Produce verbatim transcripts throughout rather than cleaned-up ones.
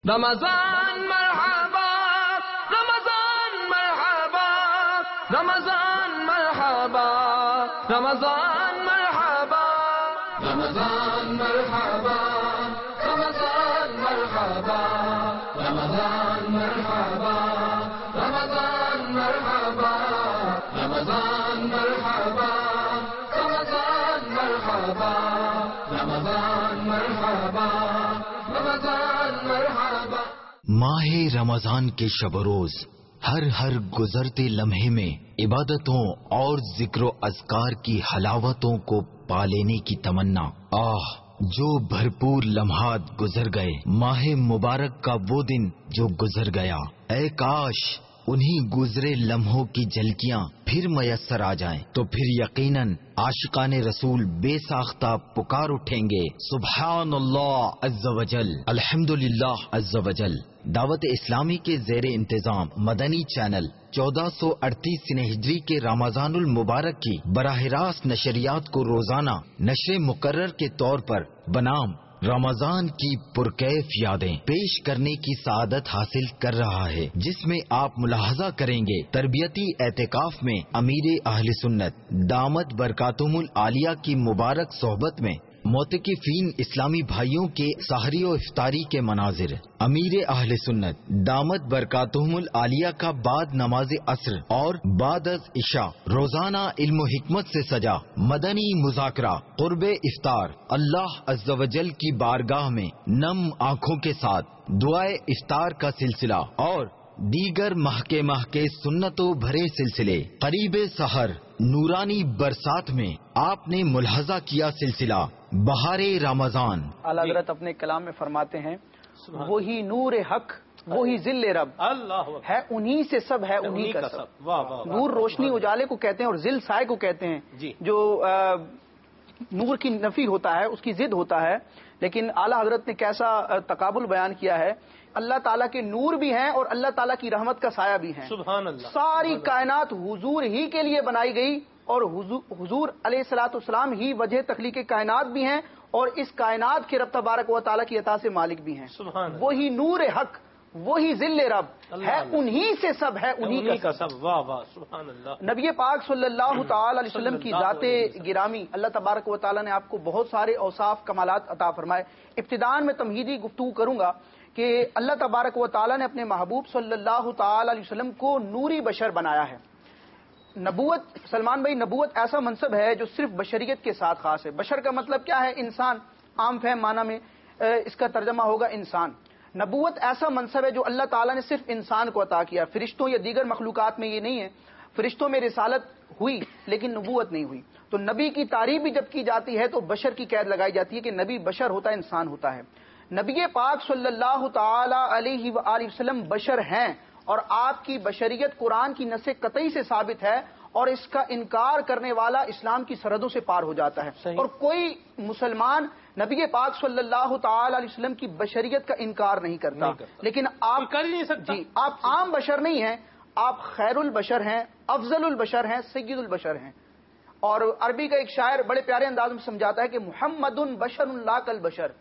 رمضان مرحبا رمضان مرحبا رمضان مرحبا رمضان مرحبا رمضان مرحبا رمضان مرحبا رمضان مرحبا رمضان مرحبا رمضان مرحبا رمضان مرحبا رمضان مرحبا رمضان مرحبا۔ ماہ رمضان کے شب و روز ہر ہر گزرتے لمحے میں عبادتوں اور ذکر و اذکار کی حلاوتوں کو پا لینے کی تمنا۔ آہ جو بھرپور لمحات گزر گئے، ماہ مبارک کا وہ دن جو گزر گیا، اے کاش انہی گزرے لمحوں کی جھلکیاں پھر میسر آ جائیں تو پھر یقیناً عاشقان رسول بے ساختہ پکار اٹھیں گے، سبحان اللہ عز وجل، الحمدللہ عز وجل۔ دعوت اسلامی کے زیر انتظام مدنی چینل چودہ سو اڑتیس سنہ ہجری کے رمضان المبارک کی براہ راست نشریات کو روزانہ نشر مقرر کے طور پر بنام رمضان کی پرکیف یادیں پیش کرنے کی سعادت حاصل کر رہا ہے، جس میں آپ ملاحظہ کریں گے تربیتی اعتکاف میں امیر اہل سنت دامت برکاتہم العالیہ کی مبارک صحبت میں معتکفین اسلامی بھائیوں کے سحری و افطاری کے مناظر، امیر اہل سنت دامت برکاتہم العالیہ کا بعد نماز عصر اور بعد از عشاء روزانہ علم و حکمت سے سجا مدنی مذاکرہ قرب افطار، اللہ عز و جل کی بارگاہ میں نم آنکھوں کے ساتھ دعائے افطار کا سلسلہ اور دیگر ماہ کے ماہ کے سنتوں بھرے سلسلے، قریب سحر نورانی برسات میں آپ نے ملاحظہ کیا سلسلہ بہار رمضان۔ اعلیٰ حضرت اپنے کلام میں فرماتے ہیں وہی نور حق وہی ذل رب، اللہ ہے انہی سے سب ہے انہی کا سب۔ نور روشنی اجالے کو کہتے ہیں اور ذل سائے کو کہتے ہیں، جو نور کی نفی ہوتا ہے اس کی ضد ہوتا ہے، لیکن اعلیٰ حضرت نے کیسا تقابل بیان کیا ہے۔ اللہ تعالیٰ کے نور بھی ہیں اور اللہ تعالیٰ کی رحمت کا سایہ بھی ہیں، سبحان اللہ۔ ساری کائنات حضور ہی کے لیے بنائی گئی اور حضور علیہ الصلوۃ والسلام ہی وجہ تخلیق کائنات بھی ہیں اور اس کائنات کے رب تبارک و تعالیٰ کی عطا سے مالک بھی ہیں، سبحان اللہ۔ وہی نور حق وہی ذل رب ہے انہی سے سب ہے انہی کا سب، واہ واہ سبحان اللہ۔ نبی پاک صلی اللہ تعالی علیہ وسلم کی ذات گرامی اللہ تبارک و تعالیٰ نے آپ کو بہت سارے اوصاف کمالات عطا فرمائے۔ ابتداءً میں تمہیدی گفتگو کروں گا کہ اللہ تبارک و تعالیٰ نے اپنے محبوب صلی اللہ تعالی علیہ وسلم کو نوری بشر بنایا ہے۔ نبوت سلمان بھائی، نبوت ایسا منصب ہے جو صرف بشریت کے ساتھ خاص ہے۔ بشر کا مطلب کیا ہے؟ انسان، عام فہم معنی میں اس کا ترجمہ ہوگا انسان۔ نبوت ایسا منصب ہے جو اللہ تعالیٰ نے صرف انسان کو عطا کیا، فرشتوں یا دیگر مخلوقات میں یہ نہیں ہے۔ فرشتوں میں رسالت ہوئی لیکن نبوت نہیں ہوئی، تو نبی کی تعریف بھی جب کی جاتی ہے تو بشر کی قید لگائی جاتی ہے کہ نبی بشر ہوتا ہے، انسان ہوتا ہے۔ نبی پاک صلی اللہ تعالی علیہ وآلہ وسلم بشر ہیں اور آپ کی بشریت قرآن کی نص قطعی سے ثابت ہے، اور اس کا انکار کرنے والا اسلام کی سرحدوں سے پار ہو جاتا ہے، اور کوئی مسلمان نبی پاک صلی اللہ تعالی علیہ وسلم کی بشریت کا انکار نہیں کرتا، نہیں کرتا۔ لیکن آپ کر نہیں سکتے، جی آپ عام بشر نہیں ہیں، آپ خیر البشر ہیں، افضل البشر ہیں، سید البشر ہیں۔ اور عربی کا ایک شاعر بڑے پیارے انداز میں سمجھاتا ہے کہ محمد بشر لا کل بشر،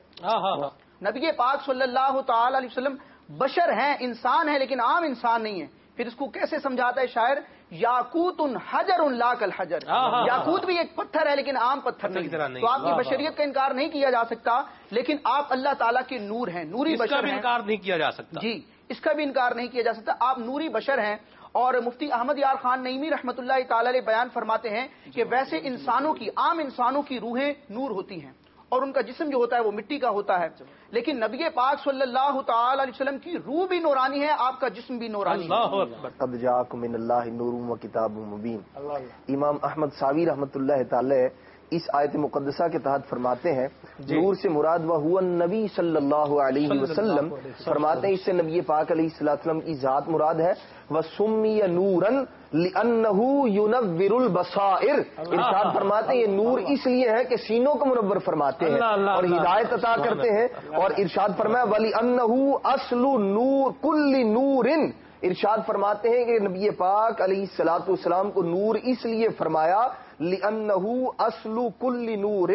نبی پاک صلی اللہ تعالی علیہ وسلم بشر ہیں، انسان ہیں، لیکن عام انسان نہیں ہے۔ پھر اس کو کیسے سمجھاتا ہے شاعر؟ یاقوت حجر لا کل حجر، یاقوت بھی ایک پتھر ہے لیکن عام پتھر نہیں، تو آپ کی بشریت کا انکار نہیں کیا جا سکتا، لیکن آپ اللہ تعالیٰ کے نور ہیں، نوری بشر ہیں، انکار نہیں کیا جا سکتا، جی اس کا بھی انکار نہیں کیا جا سکتا، آپ نوری بشر ہیں۔ اور مفتی احمد یار خان نعیمی رحمۃ اللہ تعالی علیہ بیان فرماتے ہیں کہ ویسے انسانوں کی، عام انسانوں کی روحیں نور ہوتی ہیں اور ان کا جسم جو ہوتا ہے وہ مٹی کا ہوتا ہے، لیکن نبی پاک صلی اللہ تعالی علیہ وسلم کی روح بھی نورانی ہے، آپ کا جسم بھی نورانی ہے۔ قد جاءکم من اللہ نور و کتاب مبین۔ امام احمد ساوی رحمۃ اللہ تعالی اس آیت مقدسہ کے تحت فرماتے ہیں نور سے مراد وہ ہوا نبی صلی اللہ علیہ وسلم، فرماتے ہیں اس سے نبی پاک علیہ الصلوۃ والسلام کی ذات مراد ہے۔ وَسُمِّيَ نُورًا لِأَنَّهُ يُنَوِّرُ الْبَصَائِرَ، ارشاد فرماتے ہیں یہ نور اس لیے ہے کہ سینوں کو منور فرماتے ہیں اور ہدایت عطا کرتے ہیں، اور ارشاد فرمایا وَلِأَنَّهُ أَصْلُ نور كُلِّ نُورٍ، ارشاد فرماتے ہیں کہ نبی پاک علیہ الصلوۃ والسلام کو نور اس لیے فرمایا لِأَنَّهُ أَصْلُ كُلِّ نُورٍ،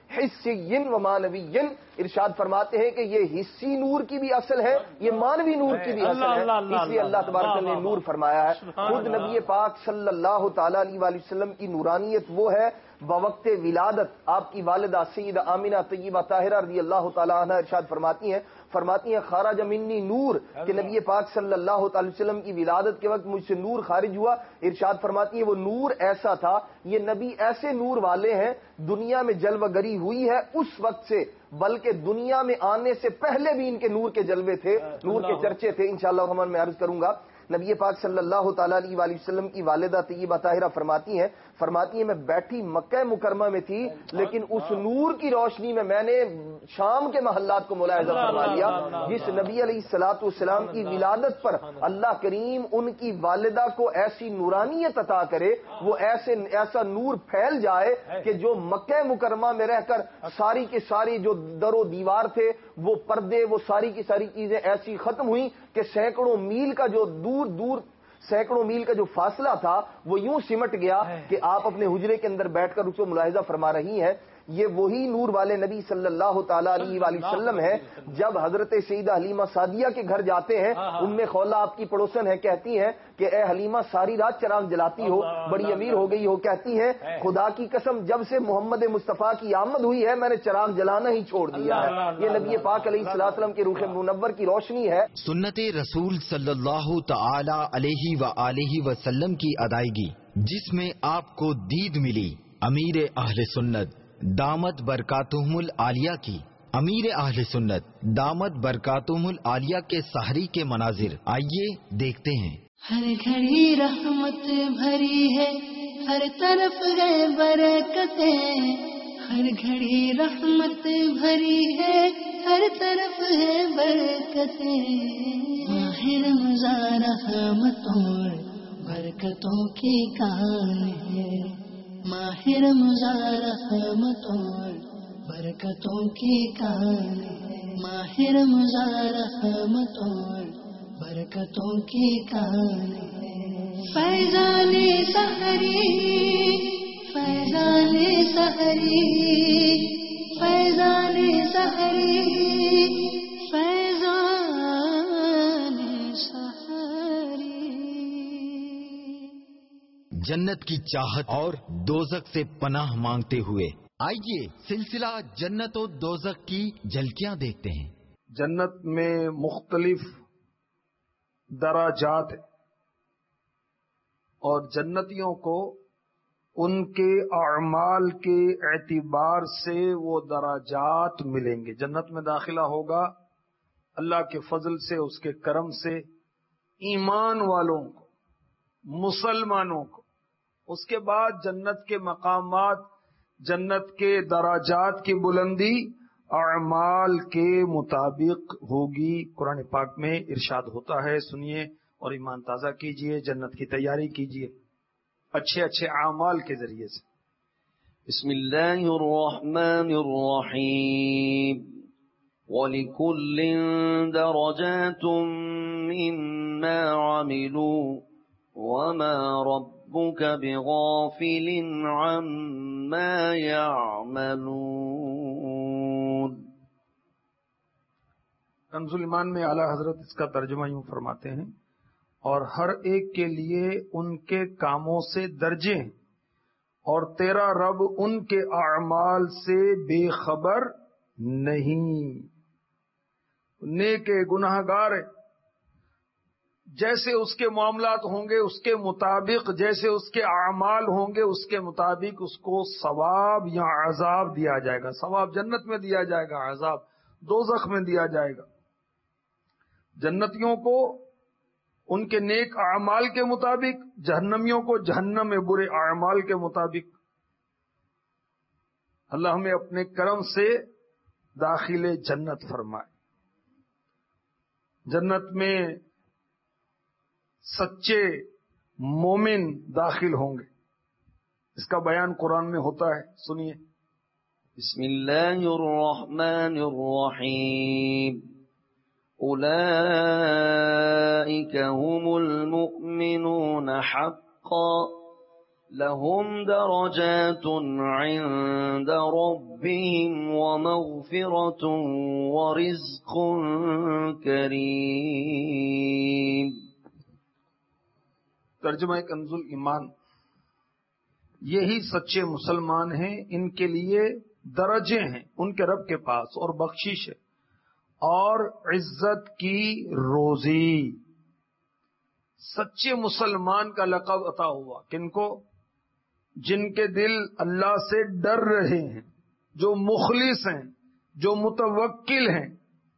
حسی و مانوی. ارشاد فرماتے ہیں کہ یہ حسی نور کی بھی اصل ہے, یہ مانوی نور کی بھی اصل ہے, اس لیے اللہ تبارک نے نور فرمایا ہے. خود نبی پاک صلی اللہ تعالی علیہ وآلہ وسلم کی نورانیت وہ ہے بوقت ولادت آپ کی والدہ سیدہ آمینہ طیبہ طاہرہ رضی اللہ تعالی عنہ ارشاد فرماتی ہیں فرماتی ہیں خارج منی نور, کہ نبی پاک صلی اللہ تعالی وسلم کی ولادت کے وقت مجھ سے نور خارج ہوا. ارشاد فرماتی ہیں وہ نور ایسا تھا, یہ نبی ایسے نور والے ہیں دنیا میں جلوہ گری ہوئی ہے اس وقت سے, بلکہ دنیا میں آنے سے پہلے بھی ان کے نور کے جلوے تھے, نور کے چرچے تھے. انشاءاللہ الرحمن میں عرض کروں گا. نبی پاک صلی اللہ تعالی علیہ وآلہ وسلم کی والدہ طیبہ طاہرہ فرماتی ہیں فرماتی ہیں میں بیٹھی مکہ مکرمہ میں تھی, لیکن اس نور کی روشنی میں میں نے شام کے محلات کو ملاحظہ فرما لیا. جس نبی علیہ الصلوۃ والسلام کی ولادت پر اللہ کریم ان کی والدہ کو ایسی نورانیت عطا کرے, وہ ایسے ایسا نور پھیل جائے کہ جو مکہ مکرمہ میں رہ کر ساری کی ساری جو در و دیوار تھے, وہ پردے, وہ ساری کی ساری چیزیں ایسی ختم ہوئی کہ سینکڑوں میل کا جو دور دور سینکڑوں میل کا جو فاصلہ تھا وہ یوں سمٹ گیا کہ آپ اپنے حجرے کے اندر بیٹھ کر اس کو ملاحظہ فرما رہی ہیں. یہ وہی نور والے نبی صلی اللہ تعالی علیہ وآلہ وسلم ہے. جب حضرت سیدہ حلیمہ سعدیہ کے گھر جاتے ہیں, ام خولہ آپ کی پڑوسن ہے, کہتی ہیں کہ اے حلیمہ ساری رات چراغ جلاتی ہو, بڑی امیر ہو گئی ہو. کہتی ہیں خدا کی قسم جب سے محمد مصطفیٰ کی آمد ہوئی ہے میں نے چراغ جلانا ہی چھوڑ دیا ہے. یہ نبی پاک علیہ الصلوۃ والسلام کے روح منور کی روشنی ہے. سنت رسول صلی اللہ تعالی علیہ وآلہ وسلم کی ادائیگی جس میں آپ کو دید ملی امیر اہل سنت دامت برکاتہم العالیہ کی. امیر اہل سنت دامت برکاتہم العالیہ کے سحری کے مناظر آئیے دیکھتے ہیں. ہر گھڑی رحمت بھری ہے, ہر طرف ہے برکتیں, ہر گھڑی رحمت بھری ہے, ہر طرف ہے برکتیں. ماہ رمضان رحمتوں برکتوں کی کان ہے, ماہ رمضان رحمتوں برکتوں کی کان ہے, ماہ رمضان رحمتوں برکتوں کی کان ہے. فیضان سحری فیضان سحری فیضان سحری فیضان سحری. جنت کی چاہت اور دوزخ سے پناہ مانگتے ہوئے آئیے سلسلہ جنت و دوزخ کی جھلکیاں دیکھتے ہیں. جنت میں مختلف درجات ہیں اور جنتیوں کو ان کے اعمال کے اعتبار سے وہ درجات ملیں گے. جنت میں داخلہ ہوگا اللہ کے فضل سے, اس کے کرم سے ایمان والوں کو, مسلمانوں کو. اس کے بعد جنت کے مقامات, جنت کے درجات کی بلندی اعمال کے مطابق ہوگی. قرآن پاک میں ارشاد ہوتا ہے, سنیے اور ایمان تازہ کیجئے, جنت کی تیاری کیجئے اچھے اچھے اعمال کے ذریعے سے. بسم اللہ الرحمن الرحیم. وَلِكُلٍّ دَرَجَاتٌ مِّمَّا عَمِلُوا وَمَا رَبُّكَ بِغَافِلٍ عَمَّا يَعْمَلُونَ. کنز الایمان میں اعلی حضرت اس کا ترجمہ یوں فرماتے ہیں, اور ہر ایک کے لیے ان کے کاموں سے درجے ہیں, اور تیرا رب ان کے اعمال سے بے خبر نہیں. نیک گناہ گار جیسے اس کے معاملات ہوں گے اس کے مطابق, جیسے اس کے اعمال ہوں گے اس کے مطابق اس کو ثواب یا عذاب دیا جائے گا. ثواب جنت میں دیا جائے گا, عذاب دوزخ میں دیا جائے گا. جنتیوں کو ان کے نیک اعمال کے مطابق, جہنمیوں کو جہنم میں برے اعمال کے مطابق. اللہ ہمیں اپنے کرم سے داخل جنت فرمائے. جنت میں سچے مومن داخل ہوں گے, اس کا بیان قرآن میں ہوتا ہے, سنیے. بسم اللہ الرحمن الرحیم. اولئک هم المؤمنون حقا لهم درجات عند ربهم ومغفرة ورزق کریم. ترجمہ کنز ایمان. یہی سچے مسلمان ہیں، ان کے لیے درجے ہیں ان کے رب کے پاس اور بخشش ہے اور عزت کی روزی. سچے مسلمان کا لقب عطا ہوا کن کو؟ جن کے دل اللہ سے ڈر رہے ہیں، جو مخلص ہیں، جو متوکل ہیں.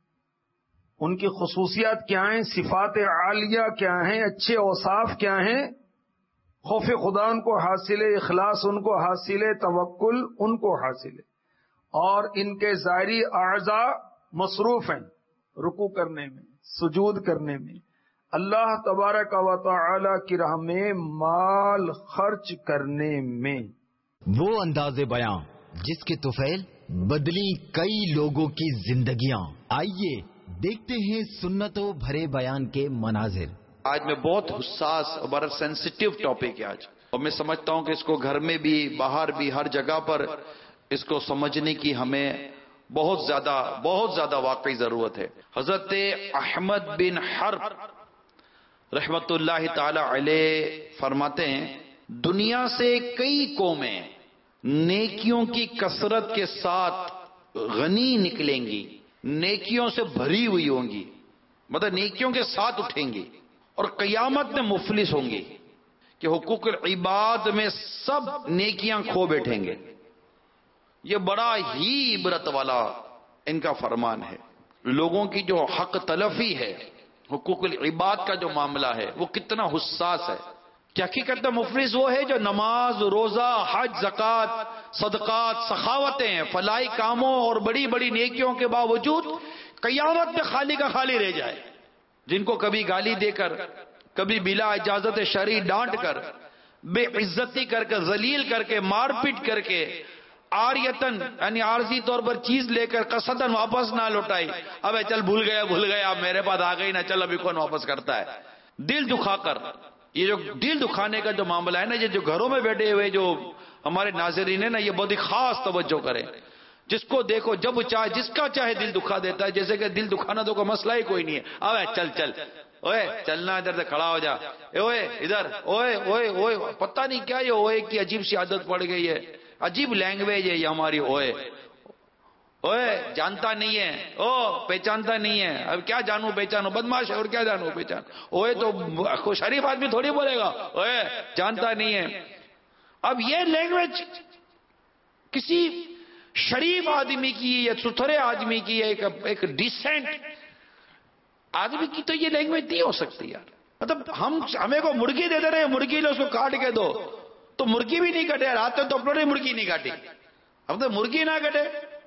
ان کی خصوصیات کیا ہیں؟ صفات عالیہ کیا ہیں؟ اچھے اوصاف کیا ہیں؟ خوف خدا ان کو حاصل ہے، اخلاص ان کو حاصل ہے، توکل ان کو حاصل ہے. اور ان کے ظاہری اعضاء مصروف ہیں رکوع کرنے میں، سجود کرنے میں، اللہ تبارک و تعالی کی راہ میں مال خرچ کرنے میں. وہ انداز بیاں جس کے طفیل بدلی کئی لوگوں کی زندگیاں. آئیے دیکھتے ہیں سنتوں بھرے بیان کے مناظر. آج میں بہت حساس اور بڑا سینسیٹیو ٹاپک ہے آج، اور میں سمجھتا ہوں کہ اس کو گھر میں بھی باہر بھی ہر جگہ پر اس کو سمجھنے کی ہمیں بہت زیادہ بہت زیادہ واقعی ضرورت ہے. حضرت احمد بن حرب رحمت اللہ تعالی علیہ فرماتے ہیں دنیا سے کئی قومیں نیکیوں کی کثرت کے ساتھ غنی نکلیں گی، نیکیوں سے بھری ہوئی ہوں گی، مطلب نیکیوں کے ساتھ اٹھیں گی، اور قیامت میں مفلس ہوں گی کہ حقوق العباد میں سب نیکیاں کھو بیٹھیں گے. یہ بڑا ہی عبرت والا ان کا فرمان ہے. لوگوں کی جو حق تلفی ہے، حقوق العباد کا جو معاملہ ہے وہ کتنا حساس ہے. کہ حقیقت میں مفلس وہ ہے جو نماز، روزہ، حج، زکوٰۃ، صدقات، سخاوتیں، فلاحی کاموں اور بڑی بڑی نیکیوں کے باوجود قیامت میں خالی کا خالی رہ جائے. جن کو کبھی گالی دے کر، کبھی بلا اجازت شرعی ڈانٹ کر، بے عزتی کر کے، ذلیل کر کے، مار پیٹ کر کے، آریتن یعنی عارضی طور پر چیز لے کر قصدن واپس نہ لوٹائی، اب چل بھول گیا بھول گیا اب میرے پاس آ گئی نا، چل ابھی کون واپس کرتا ہے. دل دکھا کر، یہ جو دل دکھانے کا جو معاملہ ہے نا، یہ جو گھروں میں بیٹھے ہوئے جو ہمارے ناظرین ہیں نا، یہ بہت ہی خاص توجہ کریں. جس کو دیکھو جب چاہے جس کا چاہے دل دکھا دیتا ہے، جیسے کہ دل دکھانا تو کوئی مسئلہ ہی کوئی نہیں ہے. اب چل چل اوے چلنا، ادھر سے کھڑا ہو جا، اوے ادھر، اوے اوے اوے پتہ نہیں کیا یہ اوے کی عجیب سی عادت پڑ گئی ہے، عجیب لینگویج ہے یہ ہماری. اوے اوے جانتا نہیں ہے، او پہچانتا نہیں ہے، اب کیا جانوں پہچانو، بدماش ہے اور کیا جانوں پہچان. اوے تو شریف آدمی تھوڑی بولے گا اوے جانتا نہیں ہے. اب یہ لینگویج کسی شریف آدمی کی یا ستھرے آدمی کی، ایک ایک ڈیسنٹ آدمی کی تو یہ لینگویج نہیں ہو سکتی یار. مطلب ہم ہمیں کو مرغی دے دے رہے، مرغی لے اس کو کاٹ کے دو تو مرغی بھی نہیں کٹے. رات تو اپنوں نے مرغی نہیں کاٹی، اب تو مرغی نہ کٹے.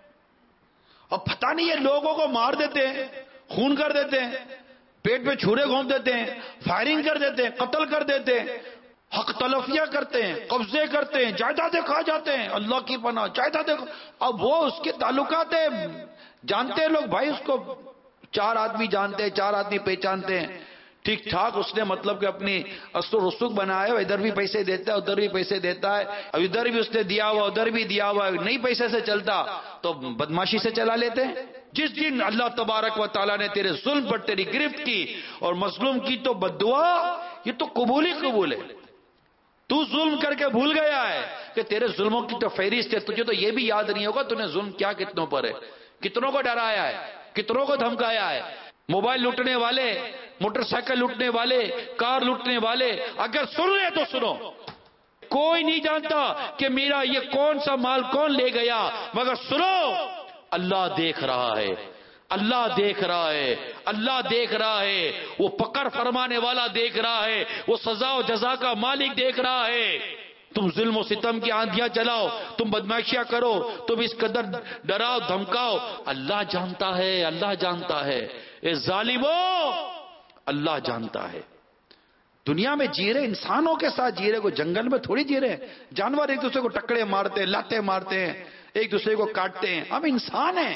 اور پتہ نہیں یہ لوگوں کو مار دیتے ہیں، خون کر دیتے ہیں، پیٹ پہ چھرے گھونپ دیتے ہیں، فائرنگ کر دیتے ہیں، قتل کر دیتے ہیں، حق تلفیاں کرتے ہیں، قبضے کرتے ہیں، جائیدادیں کھا جاتے ہیں. اللہ کی پناہ جائیدادیں. اب وہ اس کے تعلقات ہیں، جانتے ہیں لوگ بھائی اس کو، چار آدمی جانتے ہیں، چار آدمی پہچانتے ہیں ٹھیک ٹھاک. اس نے مطلب کہ اپنی اصل و رسوخ بنایا، ادھر بھی پیسے دیتا ہے ادھر بھی پیسے دیتا ہے، اب ادھر بھی اس نے دیا ہوا ادھر بھی دیا ہوا ہے. نہیں پیسے سے چلتا تو بدماشی سے چلا لیتے ہیں. جس دن اللہ تبارک و تعالیٰ نے تیرے ظلم پر تیری گرفت کی اور مظلوم کی تو بددعا، یہ تو قبول ہی قبول ہے. تو ظلم کر کے بھول گیا ہے کہ تیرے ظلموں کی تو فہرست ہے، تجھے تو یہ بھی یاد نہیں ہوگا تو نے ظلم کیا کتنوں پر ہے، کتنوں کو ڈرایا ہے، کتنوں کو دھمکایا ہے. موبائل لوٹنے والے، موٹر سائیکل لوٹنے والے، کار لوٹنے والے، اگر سن لے تو سنو، کوئی نہیں جانتا کہ میرا یہ کون سا مال کون لے گیا، مگر سنو اللہ دیکھ رہا ہے، اللہ دیکھ رہا ہے، اللہ دیکھ رہا ہے. وہ پکڑ فرمانے والا دیکھ رہا ہے، وہ سزا و جزا کا مالک دیکھ رہا ہے. تم ظلم و ستم کی آندیاں چلاؤ، تم بدمعاشیاں کرو، تم اس قدر ڈراؤ دھمکاؤ، اللہ جانتا ہے، اللہ جانتا ہے. اے ظالمو اللہ جانتا ہے. دنیا میں جی رہے انسانوں کے ساتھ جی رہے، کو جنگل میں تھوڑی جی رہے. جانور ایک دوسرے کو ٹکڑے مارتے ہیں، لاتے مارتے ہیں، ایک دوسرے کو کاٹتے ہیں. ہم انسان ہیں،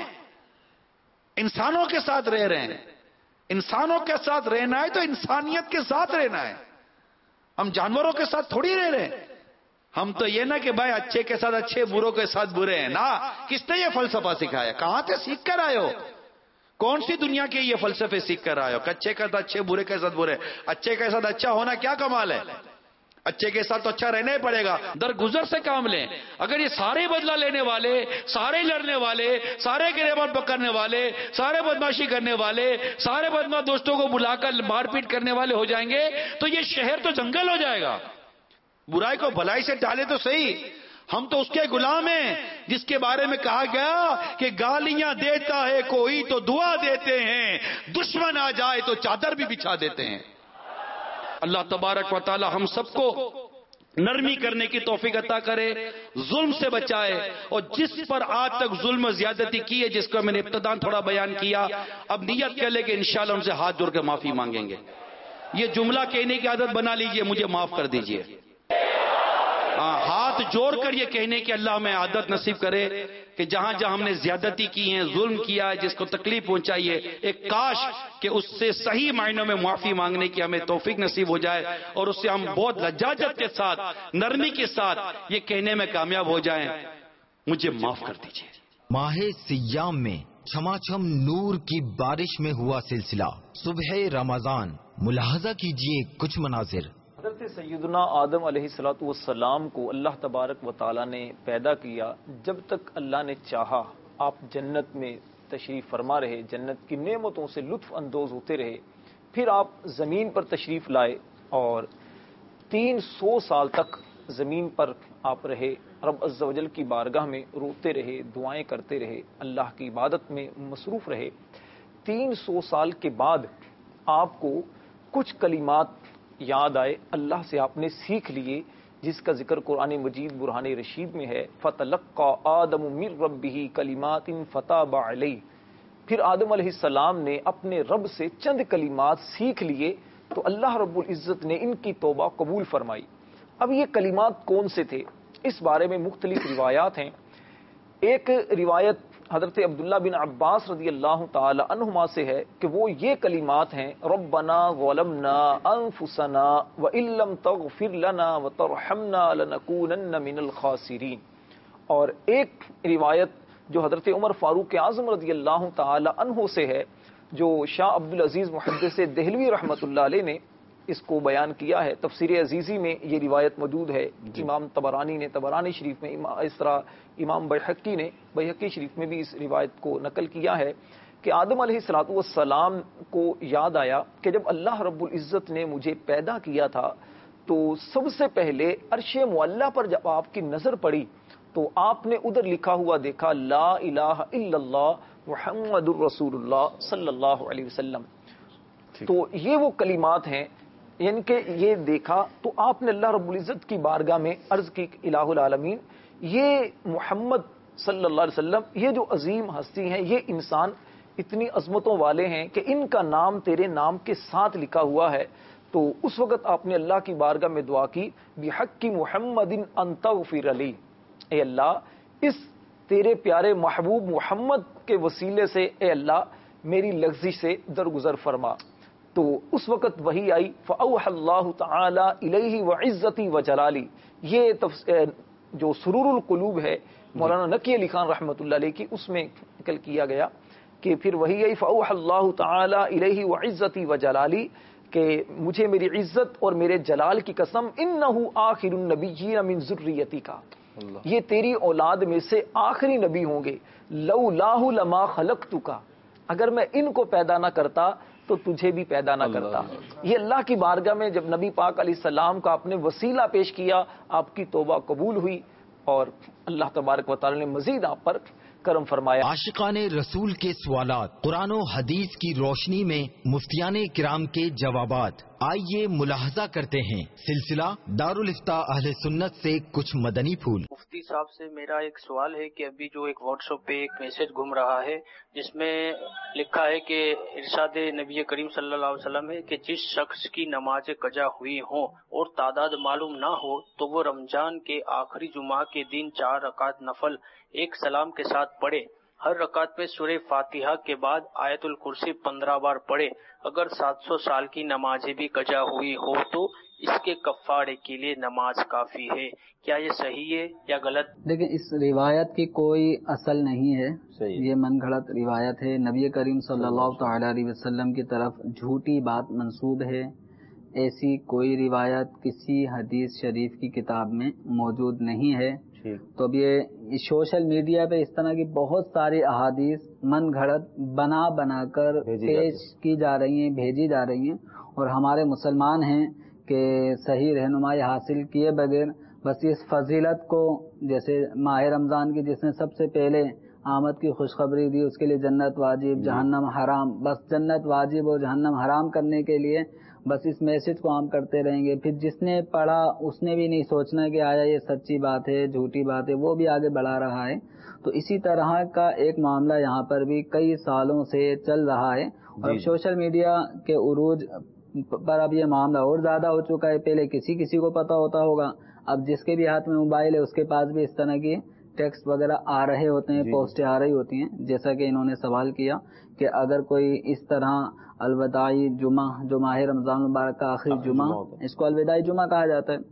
انسانوں کے ساتھ رہ رہے ہیں. انسانوں کے ساتھ رہنا ہے تو انسانیت کے ساتھ رہنا ہے. ہم جانوروں کے ساتھ تھوڑی رہ رہے ہیں. ہم تو یہ نہ کہ بھائی اچھے کے ساتھ اچھے بروں کے ساتھ برے ہیں نا. کس نے یہ فلسفہ سکھایا؟ کہاں سے سیکھ کر آئے ہو؟ کون سی دنیا کے یہ فلسفے سیکھ کر آئے ہو؟ اچھے کے ساتھ اچھے، برے کے ساتھ برے. اچھے کے ساتھ اچھا ہونا کیا کمال ہے؟ اچھے کے ساتھ تو اچھا رہنا ہی پڑے گا. درگزر سے کام لیں. اگر یہ سارے بدلہ لینے والے، سارے لڑنے والے، سارے گریبان پکڑنے والے، سارے بدماشی کرنے والے، سارے بدماش دوستوں کو بلا کر مار پیٹ کرنے والے ہو جائیں گے تو یہ شہر تو جنگل ہو جائے گا. برائی کو بھلائی سے ٹالے تو صحیح. ہم تو اس کے غلام ہیں جس کے بارے میں کہا گیا کہ گالیاں دیتا ہے کوئی تو دعا دیتے ہیں، دشمن آ جائے تو چادر بھی بچھا دیتے ہیں. اللہ تبارک و تعالی ہم سب کو نرمی کرنے کی توفیق عطا کرے، ظلم سے بچائے. اور جس پر آج تک ظلم و زیادتی کی ہے، جس کو میں نے ابتداً تھوڑا بیان کیا، اب نیت کر لے کہ انشاءاللہ ہم سے ہاتھ جوڑ کے معافی مانگیں گے. یہ جملہ کہنے کی عادت بنا لیجئے، مجھے معاف کر دیجئے. ہاتھ جوڑ کر یہ کہنے کی اللہ ہمیں عادت نصیب کرے کہ جہاں جہاں ہم نے زیادتی کی ہیں، ظلم کیا ہے، جس کو تکلیف پہنچائی ہے، ایک کاش کہ اس سے صحیح معنوں میں معافی مانگنے کی ہمیں توفیق نصیب ہو جائے اور اس سے ہم بہت لجاجت کے ساتھ، نرمی کے ساتھ یہ کہنے میں کامیاب ہو جائیں، مجھے معاف کر دیجیے. ماہ سیام میں چھما چھم نور کی بارش میں ہوا سلسلہ صبح رمضان. ملاحظہ کیجئے کچھ مناظر. حضرت سیدنا آدم علیہ الصلوۃ والسلام کو اللہ تبارک و تعالی نے پیدا کیا. جب تک اللہ نے چاہا آپ جنت میں تشریف فرما رہے، جنت کی نعمتوں سے لطف اندوز ہوتے رہے. پھر آپ زمین پر تشریف لائے اور تین سو سال تک زمین پر آپ رہے. رب عز و جل کی بارگاہ میں روتے رہے، دعائیں کرتے رہے، اللہ کی عبادت میں مصروف رہے. تین سو سال کے بعد آپ کو کچھ کلمات یاد آئے، اللہ سے آپ نے سیکھ لیے، جس کا ذکر قرآن مجید برہان رشید میں ہے. فَتَلَقَّى آدَمُ مِن رَبِّهِ كَلِمَاتٍ فَتَابَ عَلَيْهِ. پھر آدم علیہ السلام نے اپنے رب سے چند کلمات سیکھ لیے تو اللہ رب العزت نے ان کی توبہ قبول فرمائی. اب یہ کلمات کون سے تھے؟ اس بارے میں مختلف روایات ہیں. ایک روایت حضرت عبداللہ بن عباس رضی اللہ تعالی عنہما سے ہے کہ وہ یہ کلمات ہیں: ربنا ظلمنا انفسنا وان لم تغفر لنا وترحمنا لنکونن من الخاسرین. اور ایک روایت جو حضرت عمر فاروق اعظم رضی اللہ تعالی عنہ سے ہے، جو شاہ عبدالعزیز محدث دہلوی رحمۃ اللہ علیہ نے اس کو بیان کیا ہے. تفسیر عزیزی میں یہ روایت موجود ہے. امام طبرانی نے طبرانی شریف میں، اس طرح امام بیہقی نے بیہقی شریف میں بھی اس روایت کو نقل کیا ہے کہ آدم علیہ الصلوۃ والسلام کو یاد آیا کہ جب اللہ رب العزت نے مجھے پیدا کیا تھا تو سب سے پہلے عرش معلیٰ پر جب آپ کی نظر پڑی تو آپ نے ادھر لکھا ہوا دیکھا: لا الہ الا اللہ محمد الرسول اللہ صلی اللہ علیہ وسلم. تو یہ وہ کلمات ہیں، یعنی کہ یہ دیکھا تو آپ نے اللہ رب العزت کی بارگاہ میں عرض کی: الہ العالمین، یہ محمد صلی اللہ علیہ وسلم، یہ جو عظیم ہستی ہیں، یہ انسان اتنی عظمتوں والے ہیں کہ ان کا نام تیرے نام کے ساتھ لکھا ہوا ہے. تو اس وقت آپ نے اللہ کی بارگاہ میں دعا کی: بحق محمد ان تغفر لی، اے اللہ اس تیرے پیارے محبوب محمد کے وسیلے سے اے اللہ میری لغزش سے درگزر فرما. تو اس وقت وہی آئی: فَأَوْحَى اللَّهُ تَعَالَى إِلَيْهِ وَعِزَّتِي وَجَلَالِي. یہ تفس... جو سرور القلوب ہے مولانا نقی علی خان رحمۃ اللہ علیہ کی، اس میں نقل کیا گیا کہ پھر وہی آئی: فَأَوْحَى اللَّهُ تَعَالَى إِلَيْهِ وَعِزَّتِي وَجَلَالِي، کہ مجھے میری عزت اور میرے جلال کی قسم، إِنَّهُ آخِرُ النَّبِيِّينَ مِن ذُرِّيَّتِكَ، یہ تیری اولاد میں سے آخری نبی ہوں گے. لَوْلَاهُ لَمَا خَلَقْتُكَ، اگر میں ان کو پیدا نہ کرتا تو تجھے بھی پیدا نہ کرتا. یہ اللہ کی بارگاہ میں جب نبی پاک علیہ السلام کا آپ نے وسیلہ پیش کیا، آپ کی توبہ قبول ہوئی اور اللہ تبارک و تعالی نے مزید آپ پر کرم فرمایا. عاشقان رسول کے سوالات، قرآن و حدیث کی روشنی میں مفتیان کرام کے جوابات. آئیے ملاحظہ کرتے ہیں سلسلہ دارالافتاء اہل سنت سے کچھ مدنی پھول. مفتی صاحب سے میرا ایک سوال ہے کہ ابھی جو ایک واٹس ایپ پہ ایک میسج گھوم رہا ہے جس میں لکھا ہے کہ ارشاد نبی کریم صلی اللہ علیہ وسلم ہے کہ جس شخص کی نماز قضا ہوئی ہوں اور تعداد معلوم نہ ہو تو وہ رمضان کے آخری جمعہ کے دن چار رکعت نفل ایک سلام کے ساتھ پڑھے. ہر رکعت میں سورہ فاتحہ کے بعد آیت الکرسی پندرہ بار پڑھے، اگر سات سو سال کی نمازیں بھی قضا ہوئی ہو تو اس کے کفارے کے لیے نماز کافی ہے، کیا یہ صحیح ہے یا غلط؟ دیکھیں اس روایت کی کوئی اصل نہیں ہے، یہ من گھڑت روایت ہے، نبی کریم صلی اللہ تعالی علیہ وسلم کی طرف جھوٹی بات منسوب ہے، ایسی کوئی روایت کسی حدیث شریف کی کتاب میں موجود نہیں ہے۔ تو اب یہ سوشل میڈیا پہ اس طرح کی بہت ساری احادیث من گھڑت بنا بنا کر پیش کی جا رہی ہیں، بھیجی جا رہی ہیں، اور ہمارے مسلمان ہیں کہ صحیح رہنمائی حاصل کیے بغیر بس اس فضیلت کو، جیسے ماہ رمضان کی جس نے سب سے پہلے آمد کی خوشخبری دی، اس کے لیے جنت واجب جہنم حرام، بس جنت واجب اور جہنم حرام کرنے کے لیے بس اس میسج کو عام کرتے رہیں گے۔ پھر جس نے پڑھا اس نے بھی نہیں سوچنا کہ آیا یہ سچی بات ہے جھوٹی بات ہے، وہ بھی آگے بڑھا رہا ہے۔ تو اسی طرح کا ایک معاملہ یہاں پر بھی کئی سالوں سے چل رہا ہے، اور اب سوشل میڈیا کے عروج پر اب یہ معاملہ اور زیادہ ہو چکا ہے۔ پہلے کسی کسی کو پتا ہوتا ہوگا، اب جس کے بھی ہاتھ میں موبائل ہے اس کے پاس بھی اس طرح کی ٹیکسٹ وغیرہ آ رہے ہوتے ہیں، پوسٹیں آ رہی ہوتی ہیں، جیسا کہ انہوں نے سوال کیا کہ اگر کوئی اس طرح الوداعی جمعہ جو ماہ رمضان مبارک کا آخری جمعہ، اس کو الوداعی جمعہ کہا جاتا ہے،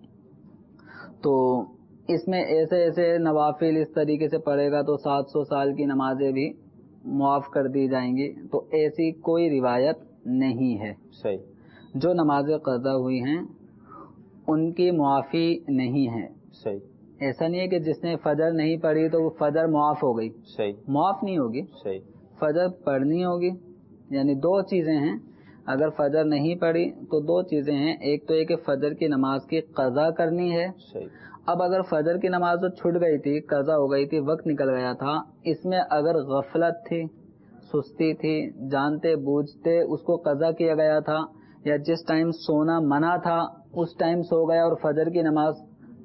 تو اس میں ایسے ایسے نوافل اس طریقے سے پڑھے گا تو سات سو سال کی نمازیں بھی معاف کر دی جائیں گی، تو ایسی کوئی روایت نہیں ہے۔ صحیح۔ جو نمازیں قضا ہوئی ہیں ان کی معافی نہیں ہے۔ صحیح۔ ایسا نہیں ہے کہ جس نے فجر نہیں پڑھی تو وہ فجر معاف ہو گئی، صحیح، معاف نہیں ہوگی۔ صحیح، فجر پڑھنی ہوگی، یعنی دو چیزیں ہیں، اگر فجر نہیں پڑھی تو دو چیزیں ہیں، ایک تو یہ کہ فجر کی نماز کی قضا کرنی ہے۔ صحیح۔ اب اگر فجر کی نماز تو چھوٹ گئی تھی، قضا ہو گئی تھی، وقت نکل گیا تھا، اس میں اگر غفلت تھی، سستی تھی، جانتے بوجھتے اس کو قضا کیا گیا تھا، یا جس ٹائم سونا منع تھا اس ٹائم سو گیا اور فجر کی نماز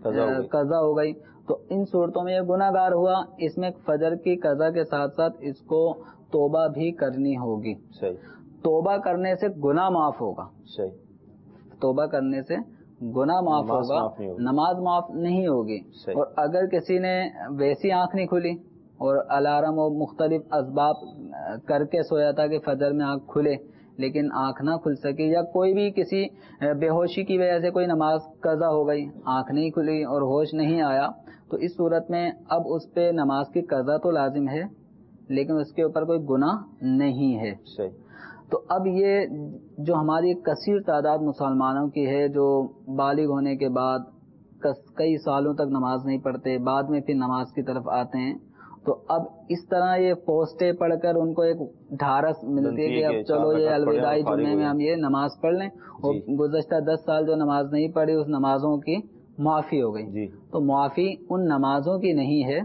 قضا ہو گئی، تو ان صورتوں میں یہ گناہ گار ہوا۔ اس میں فجر کی قضا کے ساتھ ساتھ اس کو توبہ بھی کرنی ہوگی۔ صحیح۔ توبہ کرنے سے گناہ معاف ہوگا۔ صحیح۔ توبہ کرنے سے گناہ معاف ہوگا، نماز معاف نہیں ہوگی۔ اور اگر کسی نے ویسی آنکھ نہیں کھلی اور الارم اور مختلف اسباب کر کے سویا تھا کہ فجر میں آنکھ کھلے لیکن آنکھ نہ کھل سکی، یا کوئی بھی کسی بے ہوشی کی وجہ سے کوئی نماز قضا ہو گئی، آنکھ نہیں کھلی اور ہوش نہیں آیا، تو اس صورت میں اب اس پہ نماز کی قضا تو لازم ہے لیکن اس کے اوپر کوئی گناہ نہیں ہے۔ صحیح۔ تو اب یہ جو ہماری کثیر تعداد مسلمانوں کی ہے جو بالغ ہونے کے بعد کئی سالوں تک نماز نہیں پڑھتے، بعد میں پھر نماز کی طرف آتے ہیں، تو اب اس طرح یہ پوسٹیں پڑھ کر ان کو ایک ڈھارس ملتی ہے کہ اب چلو یہ الوداعی جمعے میں ہم یہ نماز پڑھ لیں، اور گزشتہ دس سال جو نماز نہیں پڑھی اس نمازوں کی معافی ہو گئی۔ تو معافی ان نمازوں کی نہیں ہے،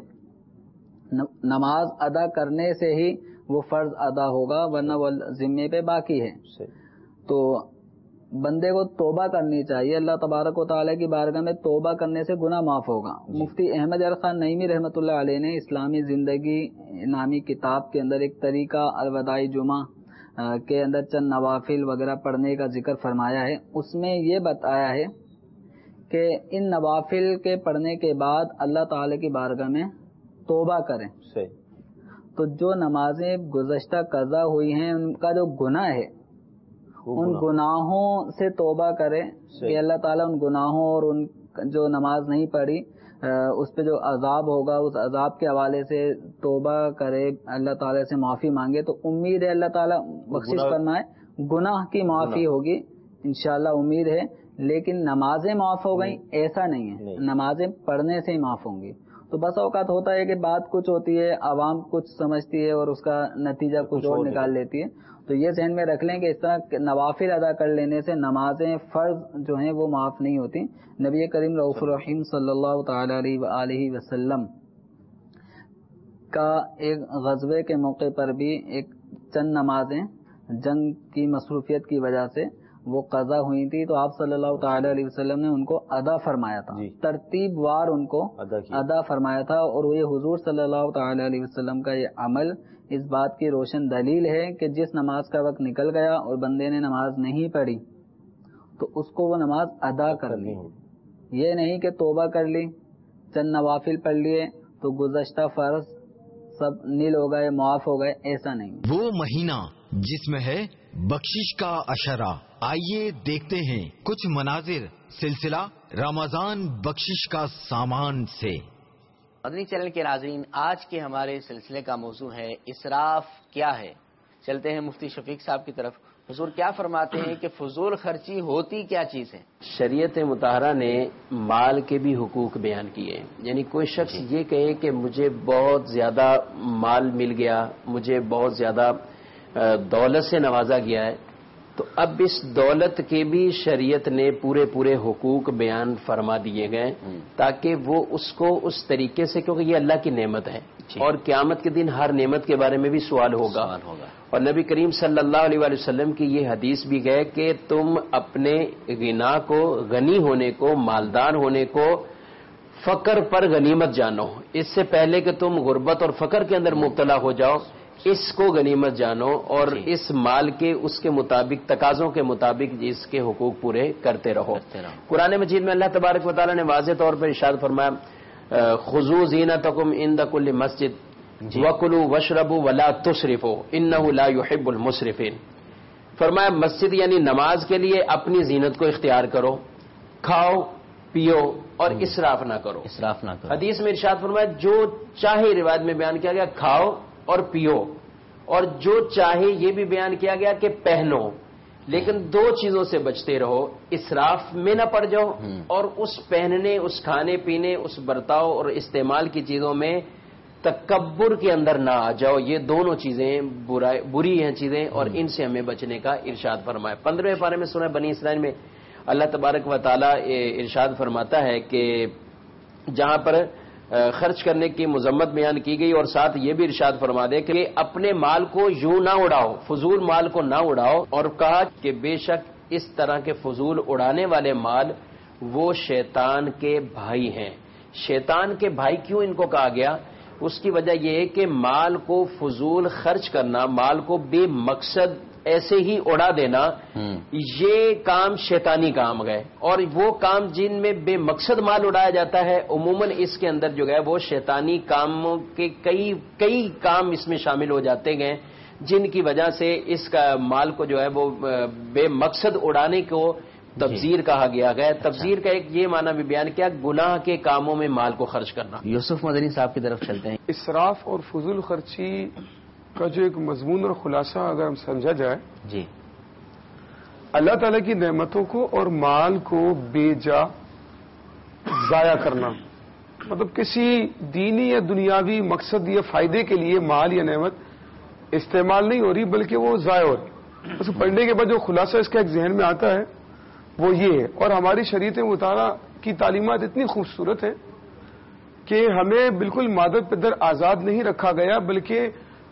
نماز ادا کرنے سے ہی وہ فرض ادا ہوگا، ورنہ وہ ذمے پہ باقی ہے۔ تو بندے کو توبہ کرنی چاہیے، اللہ تبارک و تعالیٰ کی بارگاہ میں توبہ کرنے سے گناہ معاف ہوگا۔ مفتی احمد یار خان نعیمی رحمۃ اللہ علیہ نے اسلامی زندگی نامی کتاب کے اندر ایک طریقہ الوداعی جمعہ کے اندر چند نوافل وغیرہ پڑھنے کا ذکر فرمایا ہے، اس میں یہ بتایا ہے کہ ان نوافل کے پڑھنے کے بعد اللہ تعالیٰ کی بارگاہ میں توبہ کریں۔ تو جو نمازیں گزشتہ قضا ہوئی ہیں ان کا جو گناہ ہے ان گناہوں سے توبہ کرے کہ اللہ تعالیٰ ان گناہوں اور ان جو نماز نہیں پڑھی اس پہ جو عذاب ہوگا اس عذاب کے حوالے سے توبہ کرے، اللہ تعالیٰ سے معافی مانگے، تو امید ہے اللہ تعالیٰ بخشش فرمائے، گناہ کی معافی ہوگی انشاءاللہ، امید ہے۔ لیکن نمازیں معاف ہو گئیں ایسا نہیں ہے، نمازیں پڑھنے سے ہی معاف ہوں گی۔ تو بس اوقات ہوتا ہے کہ بات کچھ ہوتی ہے، عوام کچھ سمجھتی ہے اور اس کا نتیجہ کچھ اور نکال لیتی ہے، تو یہ ذہن میں رکھ لیں کہ اس طرح نوافل ادا کر لینے سے نمازیں فرض جو ہیں وہ معاف نہیں ہوتی۔ نبی کریم رؤوف الرحیم صلی اللہ تعالی علیہ وآلہ وسلم کا ایک غزوے کے موقع پر بھی ایک چند نمازیں جنگ کی مصروفیت کی وجہ سے وہ قضا ہوئی تھی، تو آپ صلی اللہ تعالی علیہ وسلم نے ان کو ادا فرمایا تھا، ترتیب وار ان کو ادا فرمایا تھا، اور وہ یہ حضور صلی اللہ تعالی علیہ وسلم کا یہ عمل اس بات کی روشن دلیل ہے کہ جس نماز کا وقت نکل گیا اور بندے نے نماز نہیں پڑھی تو اس کو وہ نماز ادا کر لی، یہ نہیں کہ توبہ کر لی، چند نوافل پڑھ لیے تو گزشتہ فرض سب نیل ہو گئے، معاف ہو گئے، ایسا نہیں. وہ مہینہ جس میں ہے بخشش کا اشرہ. آئیے دیکھتے ہیں کچھ مناظر سلسلہ رمضان بخشش کا سامان سے. مدنی چینل کے ناظرین، آج کے ہمارے سلسلے کا موضوع ہے اسراف کیا ہے. چلتے ہیں مفتی شفیق صاحب کی طرف. حضور کیا فرماتے ہیں کہ فضول خرچی ہوتی کیا چیز ہے؟ شریعت مطہرہ نے مال کے بھی حقوق بیان کیے. یعنی کوئی شخص یہ کہے کہ مجھے بہت زیادہ مال مل گیا، مجھے بہت زیادہ دولت سے نوازا گیا ہے، تو اب اس دولت کے بھی شریعت نے پورے پورے حقوق بیان فرما دیے گئے تاکہ وہ اس کو اس طریقے سے، کیونکہ یہ اللہ کی نعمت ہے اور قیامت کے دن ہر نعمت کے بارے میں بھی سوال ہوگا. اور نبی کریم صلی اللہ علیہ وآلہ وسلم کی یہ حدیث بھی ہے کہ تم اپنے غنا کو، غنی ہونے کو، مالدار ہونے کو فقر پر غنیمت جانو. اس سے پہلے کہ تم غربت اور فقر کے اندر مبتلا ہو جاؤ، اس کو غنیمت جانو اور اس مال کے اس کے مطابق، تقاضوں کے مطابق اس کے حقوق پورے کرتے رہو. قرآن مجید میں اللہ تبارک و تعالیٰ نے واضح طور پر ارشاد فرمایا خذوا زینتکم عند کل مسجد وَكُلُوا وَاشْرَبُوا وَلَا تُسْرِفُوا إِنَّهُ لَا يُحِبُّ الْمُسْرِفِينَ. فرمایا مسجد یعنی نماز کے لیے اپنی زینت کو اختیار کرو، کھاؤ پیو اور اسراف نہ کرو. اسراف نہ کرو. حدیث میں ارشاد فرمایا جو چاہے، روایت میں بیان کیا گیا کھاؤ اور پیو، اور جو چاہے یہ بھی بیان کیا گیا کہ پہنو، لیکن دو چیزوں سے بچتے رہو، اسراف میں نہ پڑ جاؤ اور اس پہننے، اس کھانے پینے، اس برتاؤ اور استعمال کی چیزوں میں تکبر کے اندر نہ آ جاؤ. یہ دونوں چیزیں بری ہیں چیزیں اور ان سے ہمیں بچنے کا ارشاد فرمایا. پندرہویں پارے میں سورہ بنی اسرائیل میں اللہ تبارک و تعالیٰ ارشاد فرماتا ہے کہ جہاں پر خرچ کرنے کی مذمت بیان کی گئی اور ساتھ یہ بھی ارشاد فرما دے کہ اپنے مال کو یوں نہ اڑاؤ، فضول مال کو نہ اڑاؤ، اور کہا کہ بے شک اس طرح کے فضول اڑانے والے مال وہ شیطان کے بھائی ہیں. شیطان کے بھائی کیوں ان کو کہا گیا؟ اس کی وجہ یہ ہے کہ مال کو فضول خرچ کرنا، مال کو بے مقصد ایسے ہی اڑا دینا، یہ کام شیطانی کام گئے. اور وہ کام جن میں بے مقصد مال اڑایا جاتا ہے عموماً اس کے اندر جو ہے وہ شیطانی کاموں کے کئی کئی کام اس میں شامل ہو جاتے گئے، جن کی وجہ سے اس کا مال کو جو ہے وہ بے مقصد اڑانے کو تبذیر کہا گیا ہے. تبذیر کا ایک یہ معنی بھی بیان کیا، گناہ کے کاموں میں مال کو خرچ کرنا. یوسف مدنی صاحب کی طرف چلتے ہیں. اسراف اور فضول خرچی کا جو ایک مضمون اور خلاصہ اگر ہم سمجھا جائے، جی اللہ تعالیٰ کی نعمتوں کو اور مال کو بے جا ضائع کرنا، مطلب کسی دینی یا دنیاوی مقصد یا فائدے کے لیے مال یا نعمت استعمال نہیں ہو رہی بلکہ وہ ضائع ہو رہی. اس کو پڑھنے کے بعد جو خلاصہ اس کا ایک ذہن میں آتا ہے وہ یہ ہے. اور ہماری شریعت مطالعہ کی تعلیمات اتنی خوبصورت ہیں کہ ہمیں بالکل مادت پہ در آزاد نہیں رکھا گیا، بلکہ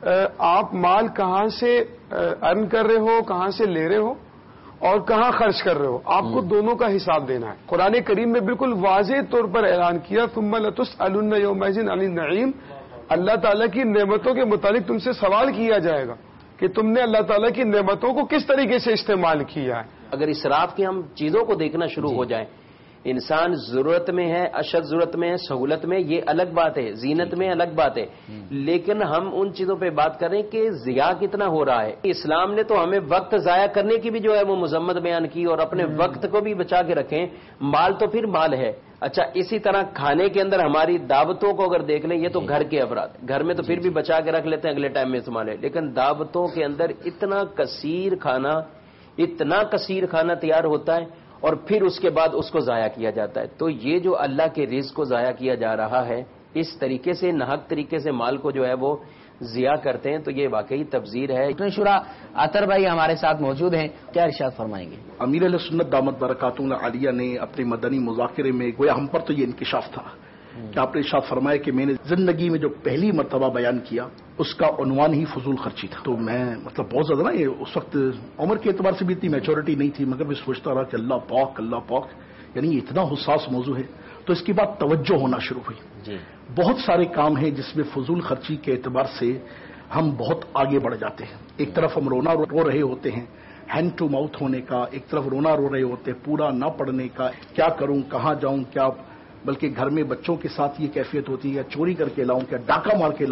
آپ مال کہاں سے ارن کر رہے ہو، کہاں سے لے رہے ہو اور کہاں خرچ کر رہے ہو، آپ کو دونوں کا حساب دینا ہے. قرآن کریم میں بالکل واضح طور پر اعلان کیا ثم لتسألن یومئذ عن النعیم، اللہ تعالیٰ کی نعمتوں کے متعلق تم سے سوال کیا جائے گا کہ تم نے اللہ تعالیٰ کی نعمتوں کو کس طریقے سے استعمال کیا ہے. اگر اسراف کی ہم چیزوں کو دیکھنا شروع ہو جائیں، انسان ضرورت میں ہے، اشد ضرورت میں ہے، سہولت میں، یہ الگ بات ہے، زینت میں الگ بات ہے، لیکن ہم ان چیزوں پہ بات کریں کہ ضیاع کتنا ہو رہا ہے. اسلام نے تو ہمیں وقت ضائع کرنے کی بھی جو ہے وہ مذمت بیان کی اور اپنے وقت کو بھی بچا کے رکھیں. مال تو پھر مال ہے. اچھا اسی طرح کھانے کے اندر ہماری دعوتوں کو اگر دیکھ لیں، یہ تو گھر کے افراد گھر میں تو پھر بھی بچا کے رکھ لیتے ہیں، اگلے ٹائم میں استعمال ہے، لیکن دعوتوں کے اندر اتنا کثیر کھانا اتنا کثیر کھانا تیار ہوتا ہے اور پھر اس کے بعد اس کو ضائع کیا جاتا ہے. تو یہ جو اللہ کے رزق کو ضائع کیا جا رہا ہے، اس طریقے سے ناحق طریقے سے مال کو جو ہے وہ ضیاع کرتے ہیں، تو یہ واقعی تبذیر ہے. شورا عطر بھائی ہمارے ساتھ موجود ہیں، کیا ارشاد فرمائیں گے؟ امیر علیہ سنت دامت برکاتہ عالیہ نے اپنے مدنی مذاکرے میں گویا ہم پر تو یہ انکشاف تھا کہ آپ نے ارشاد فرمایا کہ میں نے زندگی میں جو پہلی مرتبہ بیان کیا اس کا عنوان ہی فضول خرچی تھا. تو میں مطلب بہت زیادہ نا، یہ اس وقت عمر کے اعتبار سے بھی اتنی میچورٹی نہیں تھی، مگر میں سوچتا رہا کہ اللہ پاک اللہ پاک، یعنی اتنا حساس موضوع ہے. تو اس کے بعد توجہ ہونا شروع ہوئی. جی بہت سارے کام ہیں جس میں فضول خرچی کے اعتبار سے ہم بہت آگے بڑھ جاتے ہیں. ایک طرف ہم رونا رو رہے ہوتے ہیں، ہینڈ ٹو ماؤتھ ہونے کا، ایک طرف رونا رو رہے ہوتے ہیں پورا نہ پڑھنے کا، کیا کروں کہاں جاؤں کیا، بلکہ گھر میں بچوں کے ساتھ یہ کیفیت ہوتی ہے، چوری کر کے لاؤں کیا، ڈاکہ مار کے لاؤں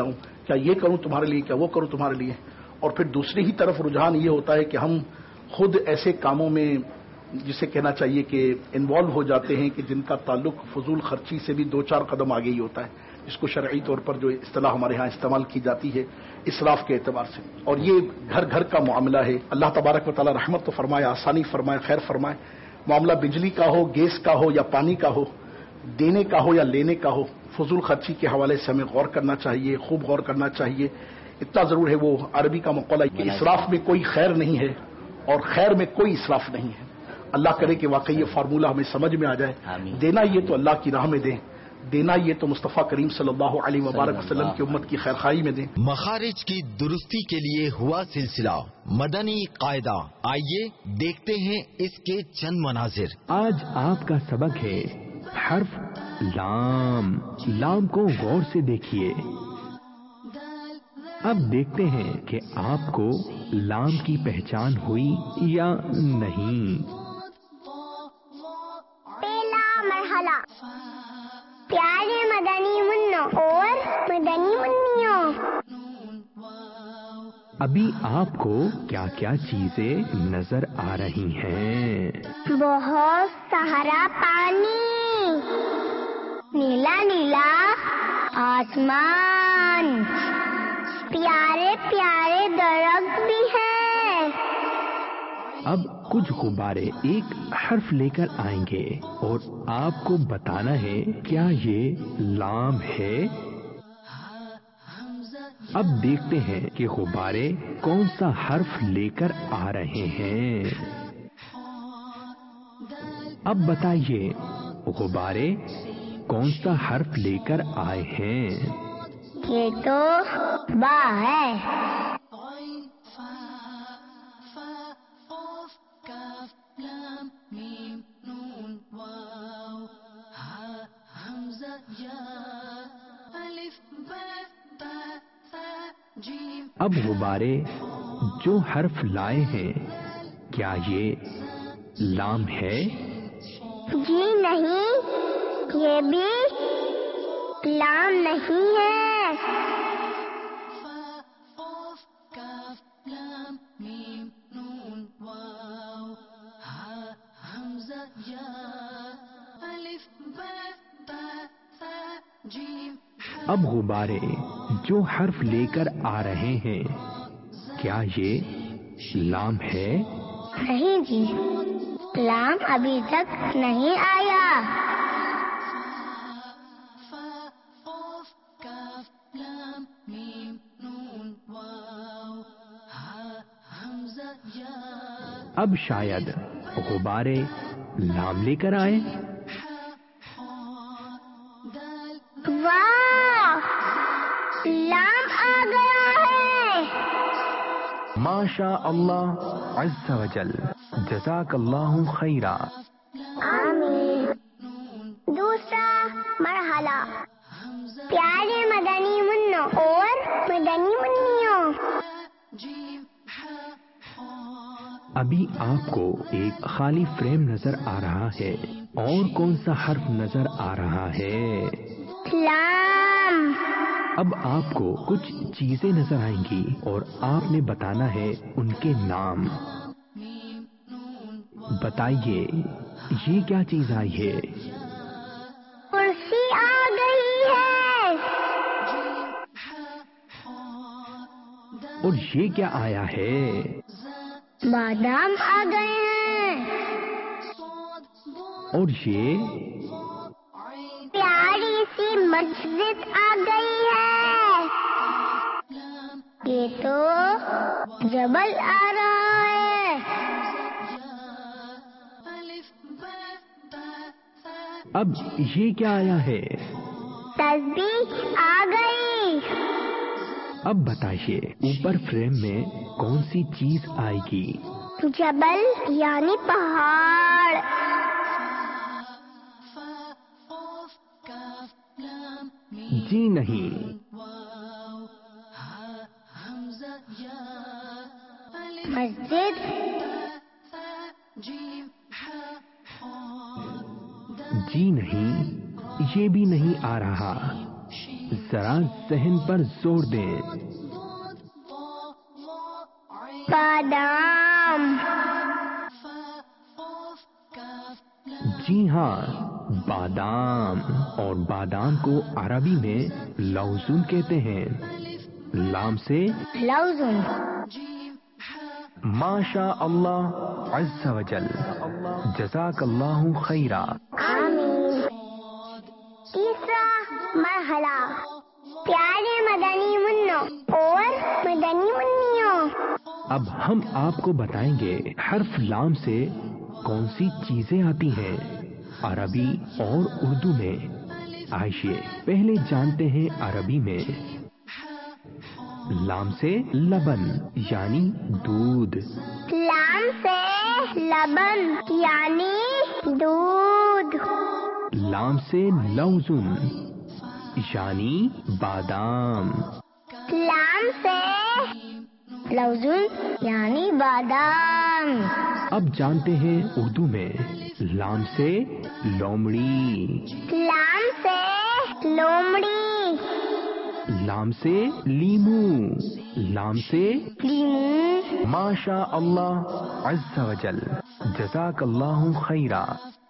کیا یہ کروں تمہارے لیے، کیا وہ کروں تمہارے لیے. اور پھر دوسری ہی طرف رجحان یہ ہوتا ہے کہ ہم خود ایسے کاموں میں جسے کہنا چاہیے کہ انوالو ہو جاتے ہیں کہ جن کا تعلق فضول خرچی سے بھی دو چار قدم آگے ہی ہوتا ہے، جس کو شرعی طور پر جو اصطلاح ہمارے ہاں استعمال کی جاتی ہے اسراف کے اعتبار سے. اور یہ گھر گھر کا معاملہ ہے. اللہ تبارک و تعالی رحمت تو فرمائے، آسانی فرمائے، خیر فرمائے. معاملہ بجلی کا ہو، گیس کا ہو یا پانی کا ہو، دینے کا ہو یا لینے کا ہو، فضول خرچی کے حوالے سے ہمیں غور کرنا چاہیے، خوب غور کرنا چاہیے. اتنا ضرور ہے، وہ عربی کا مقولہ ہے کہ اسراف میں کوئی خیر نہیں ہے اور خیر میں کوئی اسراف نہیں ہے. اللہ کرے کہ واقعی یہ فارمولہ ہمیں سمجھ میں آ جائے. دینا یہ تو اللہ کی راہ میں دیں، دینا یہ تو مصطفیٰ کریم صلی اللہ علیہ وبارک وسلم کی امت کی خیرخواہی میں دیں. مخارج کی درستی کے لیے ہوا سلسلہ مدنی قاعدہ. آئیے دیکھتے ہیں اس کے چند مناظر. آج آپ کا سبق ہے حرف لام. لام کو غور سے دیکھیے. اب دیکھتے ہیں کہ آپ کو لام کی پہچان ہوئی یا نہیں. پہلا مرحلہ پیارے مدنی منوں اور مدنی منیوں. ابھی آپ کو کیا کیا چیزیں نظر آ رہی ہیں؟ بہت سہرا پانی، نیلا نیلا آسمان، پیارے پیارے درخت بھی ہیں. اب کچھ غبارے ایک حرف لے کر آئیں گے اور آپ کو بتانا ہے کیا یہ لام ہے. اب دیکھتے ہیں کہ غبارے کون سا حرف لے کر آ رہے ہیں. اب بتائیے غبارے کون سا حرف لے کر آئے ہیں؟ یہ تو با ہے. اب غبارے جو حرف لائے ہیں کیا یہ لام ہے؟ جی نہیں، یہ بھی لام نہیں ہے. اب غبارے جو حرف لے کر آ رہے ہیں کیا یہ لام ہے؟ نہیں جی، لام ابھی تک نہیں آیا. اب شاید غبارے لام لے کر آئے. واہ، لام آ گیا ہے. ماشاء اللہ عز و جل. جزاک اللہ خیرا. آمین. دوسرا مرحلہ پیارے مدنی منوں اور مدنی منیوں. ابھی آپ کو ایک خالی فریم نظر آ رہا ہے. اور کون سا حرف نظر آ رہا ہے؟ لام. اب آپ کو کچھ چیزیں نظر آئیں گی اور آپ نے بتانا ہے ان کے نام. بتائیے یہ کیا چیز آئی ہے؟ کرسی آ گئی ہے. اور یہ کیا آیا ہے؟ بادام آ گئے ہیں. اور یہ پیاری سی مسجد آ گئی ہے. یہ تو جبل آ رہا ہے. اب یہ کیا آیا ہے؟ تسبیح آ گئی. اب بتائیے اوپر فریم میں کون سی چیز آئے گی؟ جبل یعنی پہاڑ. جی نہیں. مسجد. جی نہیں، یہ بھی نہیں آ رہا. ذرا ذہن پر زور دیں. بادام. جی ہاں، بادام. اور بادام کو عربی میں لوزن کہتے ہیں. لام سے لوزن. ماشاء اللہ عز و جل. جزاک اللہ خیرا. آمین. تیسرا مرحلہ پیارے مدنی منوں اور مدنی منیوں. اب ہم آپ کو بتائیں گے حرف لام سے کون سی چیزیں آتی ہیں عربی اور اردو میں. آئیے پہلے جانتے ہیں عربی میں. لام سے لبن یعنی دودھ. لام سے لبن یعنی دودھ. لام سے لوزن یعنی بادام. لام سے لوزن یعنی بادام. اب جانتے ہیں اردو میں. لام سے لومڑی. لام سے لومڑی. لام سے لیمو. لام سے لیمو. ماشاء اللہ عز و جل. جزاک اللہ خیرا.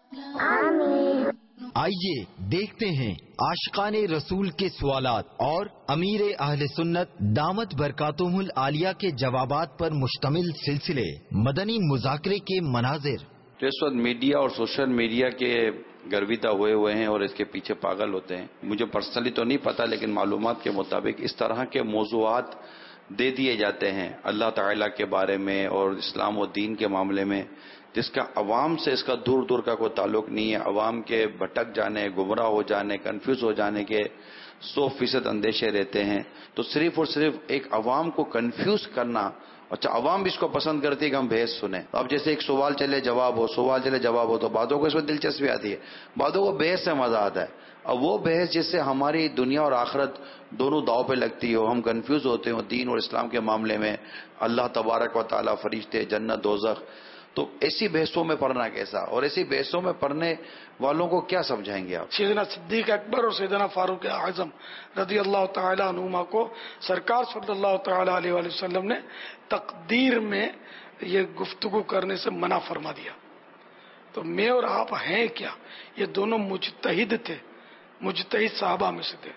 آمین. آئیے دیکھتے ہیں عاشقان رسول کے سوالات اور امیر اہل سنت دامت برکاتہم العالیہ کے جوابات پر مشتمل سلسلے مدنی مذاکرے کے مناظر. جو اس وقت میڈیا اور سوشل میڈیا کے گرویدہ ہوئے ہوئے ہیں اور اس کے پیچھے پاگل ہوتے ہیں. مجھے پرسنلی تو نہیں پتا، لیکن معلومات کے مطابق اس طرح کے موضوعات دے دیے جاتے ہیں اللہ تعالیٰ کے بارے میں اور اسلام و دین کے معاملے میں، جس کا عوام سے اس کا دور دور کا کوئی تعلق نہیں ہے. عوام کے بھٹک جانے، گمراہ ہو جانے، کنفیوز ہو جانے کے سو فیصد اندیشے رہتے ہیں. تو صرف اور صرف ایک عوام کو کنفیوز کرنا. اچھا، عوام بھی اس کو پسند کرتی ہے کہ ہم بحث سنیں. اب جیسے ایک سوال چلے جواب ہو، سوال چلے جواب ہو، تو بعدوں کو اس میں دلچسپی آتی ہے، بعدوں کو بحث سے مزہ آتا ہے. اب وہ بحث جس سے ہماری دنیا اور آخرت دونوں داؤ پہ لگتی ہو، ہم کنفیوز ہوتے ہوں دین اور اسلام کے معاملے میں، اللہ تبارک و تعالیٰ، فرشتے، جنت، دوزخ، تو ایسی بحثوں میں پڑھنا کیسا، اور ایسی بحثوں میں پڑھنے والوں کو کیا سمجھائیں گے آپ؟ سیدنا صدیق اکبر اور سیدنا فاروق اعظم رضی اللہ تعالی عنہما کو سرکار صلی اللہ تعالی علیہ وآلہ وسلم نے تقدیر میں یہ گفتگو کرنے سے منع فرما دیا. تو میں اور آپ ہیں کیا؟ یہ دونوں مجتہد تھے، مجتہد صحابہ میں سے تھے،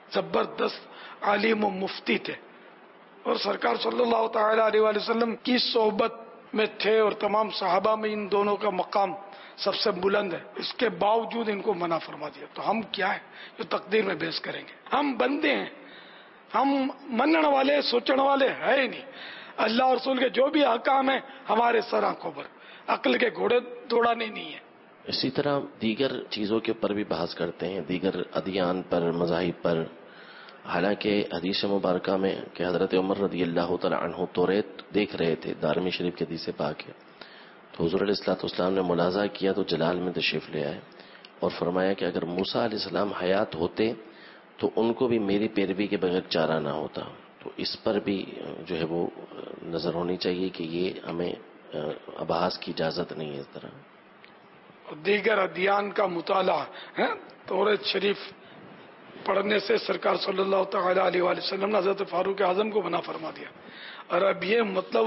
زبردست عالم و مفتی تھے، اور سرکار صلی اللہ تعالی علیہ وآلہ وسلم کی صحبت میں تھے، اور تمام صحابہ میں ان دونوں کا مقام سب سے بلند ہے. اس کے باوجود ان کو منع فرما دیا. تو ہم کیا ہے جو تقدیر میں بحث کریں گے؟ ہم بندے ہیں، ہم منن والے سوچن والے ہے ہی نہیں. اللہ اور رسول کے جو بھی احکام ہیں ہمارے سر آنکھوں پر، عقل کے گھوڑے دوڑانے نہیں ہے. اسی طرح دیگر چیزوں کے اوپر بھی بحث کرتے ہیں، دیگر ادیان پر، مذاہب پر. حالانکہ حدیث مبارکہ میں کہ حضرت عمر رضی اللہ تعالی عنہ توریت دیکھ رہے تھے، دارمی شریف کے حدیث پاک ہے، تو حضور علیہ الصلوۃ والسلام نے ملاحظہ کیا تو جلال میں تشریف لے آئے اور فرمایا کہ اگر موسیٰ علیہ السلام حیات ہوتے تو ان کو بھی میری پیروی کے بغیر چارہ نہ ہوتا. تو اس پر بھی جو ہے وہ نظر ہونی چاہیے کہ یہ ہمیں ابحاث کی اجازت نہیں ہے. اس طرح دیگر ادیان کا مطالعہ ہے، توریت شریف پڑھنے سے سرکار صلی اللہ تعالی علیہ وآلہ وسلم نے حضرت فاروق اعظم کو منع فرما دیا. اور اب یہ مطلب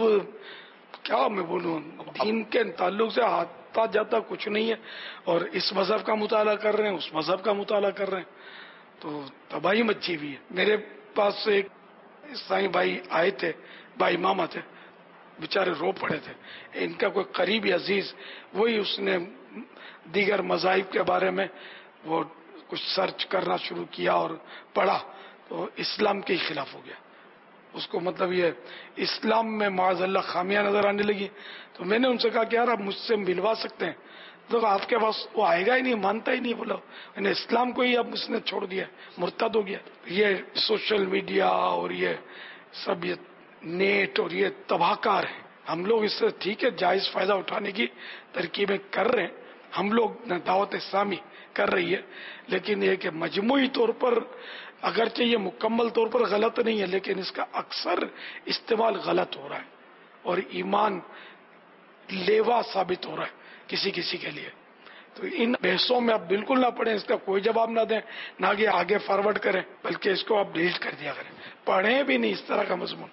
کیا میں بولوں، دین کے تعلق سے آتا جاتا کچھ نہیں ہے، اور اس مذہب کا مطالعہ کر رہے ہیں، اس مذہب کا مطالعہ کر رہے ہیں، تو تباہی مچی ہوئی ہے. میرے پاس ایک سائیں بھائی آئے تھے، بھائی ماما تھے، بیچارے رو پڑے تھے. ان کا کوئی قریبی عزیز، وہی اس نے دیگر مذاہب کے بارے میں وہ کچھ سرچ کرنا شروع کیا اور پڑھا تو اسلام کے خلاف ہو گیا. اس کو مطلب یہ اسلام میں معاذ اللہ خامیاں نظر آنے لگی. تو میں نے ان سے کہا کہ یار آپ مجھ سے ملوا سکتے ہیں؟ تو آپ کے پاس وہ آئے گا ہی نہیں، مانتا ہی نہیں. بولا میں نے اسلام کو ہی اب اس نے چھوڑ دیا، مرتد ہو گیا. یہ سوشل میڈیا اور یہ سب یہ نیٹ اور یہ تباہ کار ہے. ہم لوگ اس سے ٹھیک ہے جائز فائدہ اٹھانے کی ترکیبیں کر رہے ہیں، ہم لوگ دعوت اسلامی کر رہی ہے، لیکن یہ کہ مجموعی طور پر اگرچہ یہ مکمل طور پر غلط نہیں ہے، لیکن اس کا اکثر استعمال غلط ہو رہا ہے اور ایمان لیوا ثابت ہو رہا ہے کسی کسی کے لیے. تو ان بحثوں میں آپ بالکل نہ پڑھیں، اس کا کوئی جواب نہ دیں، نہ کہ آگے فارورڈ کریں، بلکہ اس کو آپ ڈیلیٹ کر دیا کریں، پڑھیں بھی نہیں اس طرح کا مضمون۔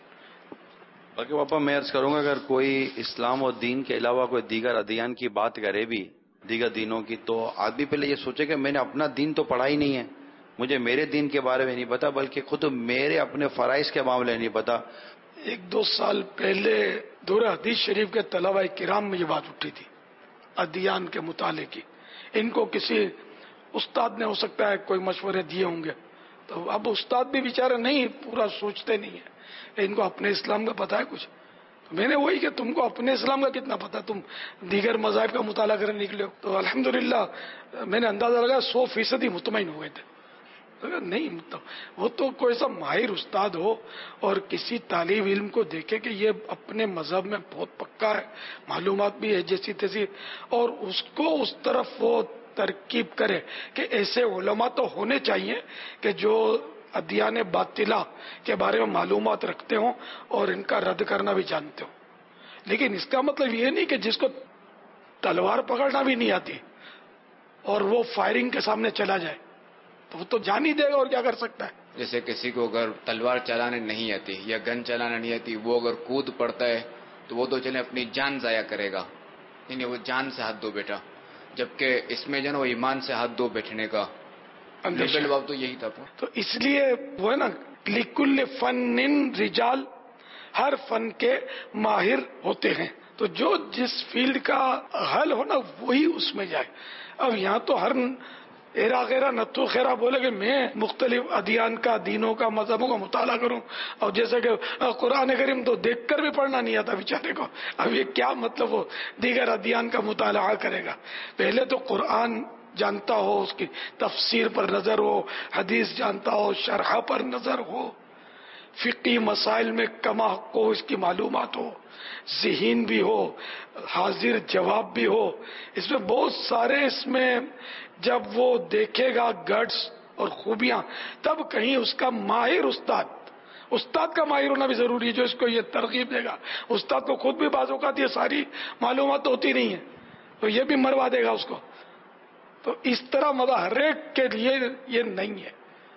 بلکہ پاپا میں عرض کروں گا اگر کوئی اسلام اور دین کے علاوہ کوئی دیگر ادیان کی بات کرے بھی، دیگر دینوں کی، تو آدمی پہلے یہ سوچے کہ میں نے اپنا دین تو پڑھا ہی نہیں ہے، مجھے میرے دین کے بارے میں نہیں پتا، بلکہ خود میرے اپنے فرائض کے معاملے نہیں پتا۔ ایک دو سال پہلے دورہ حدیث شریف کے طلبہ کرام میں یہ بات اٹھی تھی ادیان کے مطالعے کی، ان کو کسی استاد نے ہو سکتا ہے کوئی مشورے دیے ہوں گے، تو اب استاد بھی بیچارے نہیں پورا سوچتے نہیں ہیں، ان کو اپنے اسلام کا پتا ہے کچھ۔ میں نے وہی کہ تم کو اپنے اسلام کا کتنا پتا، تم دیگر مذاہب کا مطالعہ کرنے نکلے ہو۔ تو الحمدللہ میں نے اندازہ لگا سو فیصد ہی مطمئن ہوئے تھے، نہیں وہ تو کوئی سا ماہر استاد ہو اور کسی طالب علم کو دیکھے کہ یہ اپنے مذہب میں بہت پکا ہے، معلومات بھی ہے جیسی تیسی، اور اس کو اس طرف وہ ترکیب کرے کہ ایسے علماء تو ہونے چاہیے کہ جو ادیان باطلہ کے بارے میں معلومات رکھتے ہوں اور ان کا رد کرنا بھی جانتے ہوں۔ لیکن اس کا مطلب یہ نہیں کہ جس کو تلوار پکڑنا بھی نہیں آتی اور وہ فائرنگ کے سامنے چلا جائے تو وہ تو جان ہی دے گا اور کیا کر سکتا ہے۔ جیسے کسی کو اگر تلوار چلانے نہیں آتی یا گن چلانا نہیں آتی، وہ اگر کود پڑتا ہے تو وہ تو چلے اپنی جان ضائع کرے گا، نہیں وہ جان سے ہاتھ دھو بیٹا، جبکہ اس میں جو ہے نا وہ ایمان سے ہاتھ دھو بیٹھنے کا باب تو یہی تھا۔ تو اس لیے وہ ہے نا لکل فن رجال، ہر فن کے ماہر ہوتے ہیں، تو جو جس فیلڈ کا حل ہو نا وہی اس میں جائے۔ اب یہاں تو ہر ایرا غیرہ نتو خیرہ بولے کہ میں مختلف ادیان کا، دینوں کا، مذہبوں کا مطالعہ کروں، اور جیسے کہ قرآن کریم تو دیکھ کر بھی پڑھنا نہیں آتا بیچارے کو، اب یہ کیا مطلب وہ دیگر ادیان کا مطالعہ کرے گا؟ پہلے تو قرآن جانتا ہو، اس کی تفسیر پر نظر ہو، حدیث جانتا ہو، شرح پر نظر ہو، فقہی مسائل میں کما حق کو اس کی معلومات ہو، ذہین بھی ہو، حاضر جواب بھی ہو، اس میں بہت سارے، اس میں جب وہ دیکھے گا گٹس اور خوبیاں تب کہیں اس کا ماہر استاد استاد کا ماہر ہونا بھی ضروری ہے جو اس کو یہ ترغیب دے گا۔ استاد کو خود بھی بعض اوقات یہ ساری معلومات ہوتی نہیں ہے تو یہ بھی مروا دے گا اس کو، تو اس طرح مطلب ہر ایک کے لیے یہ نہیں ہے۔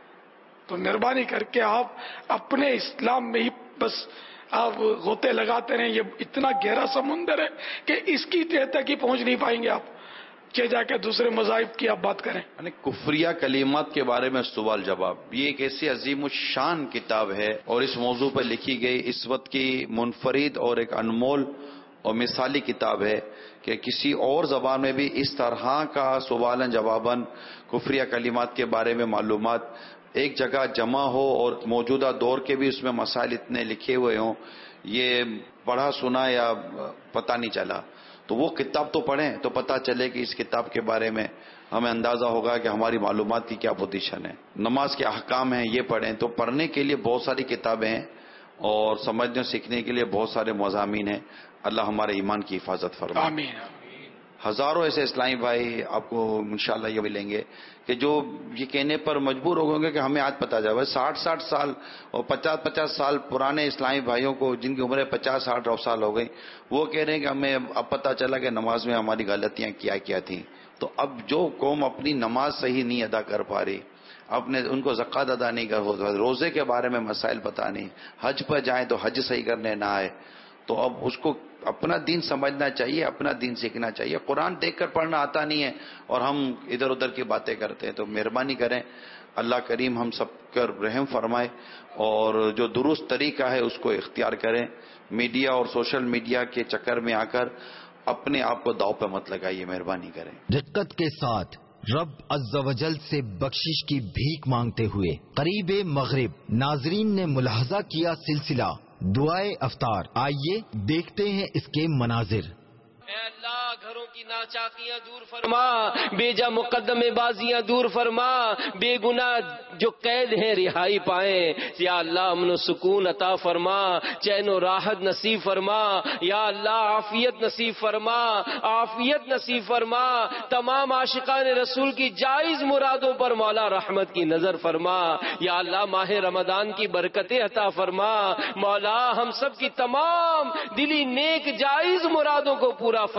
تو مہربانی کر کے آپ اپنے اسلام میں ہی بس آپ غوطے لگاتے رہیں، یہ اتنا گہرا سمندر ہے کہ اس کی تہ تک ہی پہنچ نہیں پائیں گے آپ کہ جا کے دوسرے مذاہب کی آپ بات کریں۔ یعنی کفریہ کلمات کے بارے میں سوال جواب، یہ ایک ایسی عظیم الشان کتاب ہے اور اس موضوع پر لکھی گئی اس وقت کی منفرد اور ایک انمول اور مثالی کتاب ہے کہ کسی اور زبان میں بھی اس طرح کا سوالن جواباً کفریہ کلمات کے بارے میں معلومات ایک جگہ جمع ہو اور موجودہ دور کے بھی اس میں مسائل اتنے لکھے ہوئے ہوں، یہ پڑھا سنا یا پتہ نہیں چلا۔ تو وہ کتاب تو پڑھیں تو پتہ چلے کہ اس کتاب کے بارے میں ہمیں اندازہ ہوگا کہ ہماری معلومات کی کیا پوزیشن ہے۔ نماز کے احکام ہیں یہ پڑھیں، تو پڑھنے کے لیے بہت ساری کتابیں ہیں اور سمجھنے سیکھنے کے لیے بہت سارے مضامین ہیں۔ اللہ ہمارے ایمان کی حفاظت فرمائے۔ آمین۔ ہزاروں ایسے اسلامی بھائی آپ کو انشاءاللہ یہ ملیں گے کہ جو یہ کہنے پر مجبور ہو گے کہ ہمیں آج پتہ چلا، ساٹھ ساٹھ سال اور پچاس پچاس سال پرانے اسلامی بھائیوں کو جن کی عمریں پچاس ساٹھ سال ہو گئی، وہ کہہ رہے ہیں کہ ہمیں اب پتہ چلا کہ نماز میں ہماری غلطیاں کیا کیا تھیں۔ تو اب جو قوم اپنی نماز صحیح نہیں ادا کر پا رہی، اپنے ان کو زکوٰۃ ادا نہیں کر پا، روزے کے بارے میں مسائل پتہ نہیں، حج پر جائیں تو حج صحیح کرنے نہ آئے، تو اب اس کو اپنا دین سمجھنا چاہیے، اپنا دین سیکھنا چاہیے۔ قرآن دیکھ کر پڑھنا آتا نہیں ہے اور ہم ادھر ادھر کی باتیں کرتے ہیں، تو مہربانی کریں اللہ کریم ہم سب پر رحم فرمائے اور جو درست طریقہ ہے اس کو اختیار کریں۔ میڈیا اور سوشل میڈیا کے چکر میں آ کر اپنے آپ کو داؤ پہ مت لگائیے، مہربانی کریں۔ دقت کے ساتھ رب عز و جل سے بخشش کی بھیک مانگتے ہوئے قریب مغرب ناظرین نے ملاحظہ کیا سلسلہ دعائے افطار۔ آئیے دیکھتے ہیں اس کے مناظر۔ اے اللہ گھروں کی ناچاکیاں دور فرما، بے جا مقدمے بازیاں دور فرما، بے گناہ جو قید ہیں رہائی پائیں، یا اللہ امن و سکون عطا فرما، چین و راحت نصیب فرما، یا اللہ عافیت نصیب فرما، عافیت نصیب فرما، تمام عاشقان رسول کی جائز مرادوں پر مولا رحمت کی نظر فرما، یا اللہ ماہ رمضان کی برکتیں عطا فرما، مولا ہم سب کی تمام دلی نیک جائز مرادوں کو پورا فرما،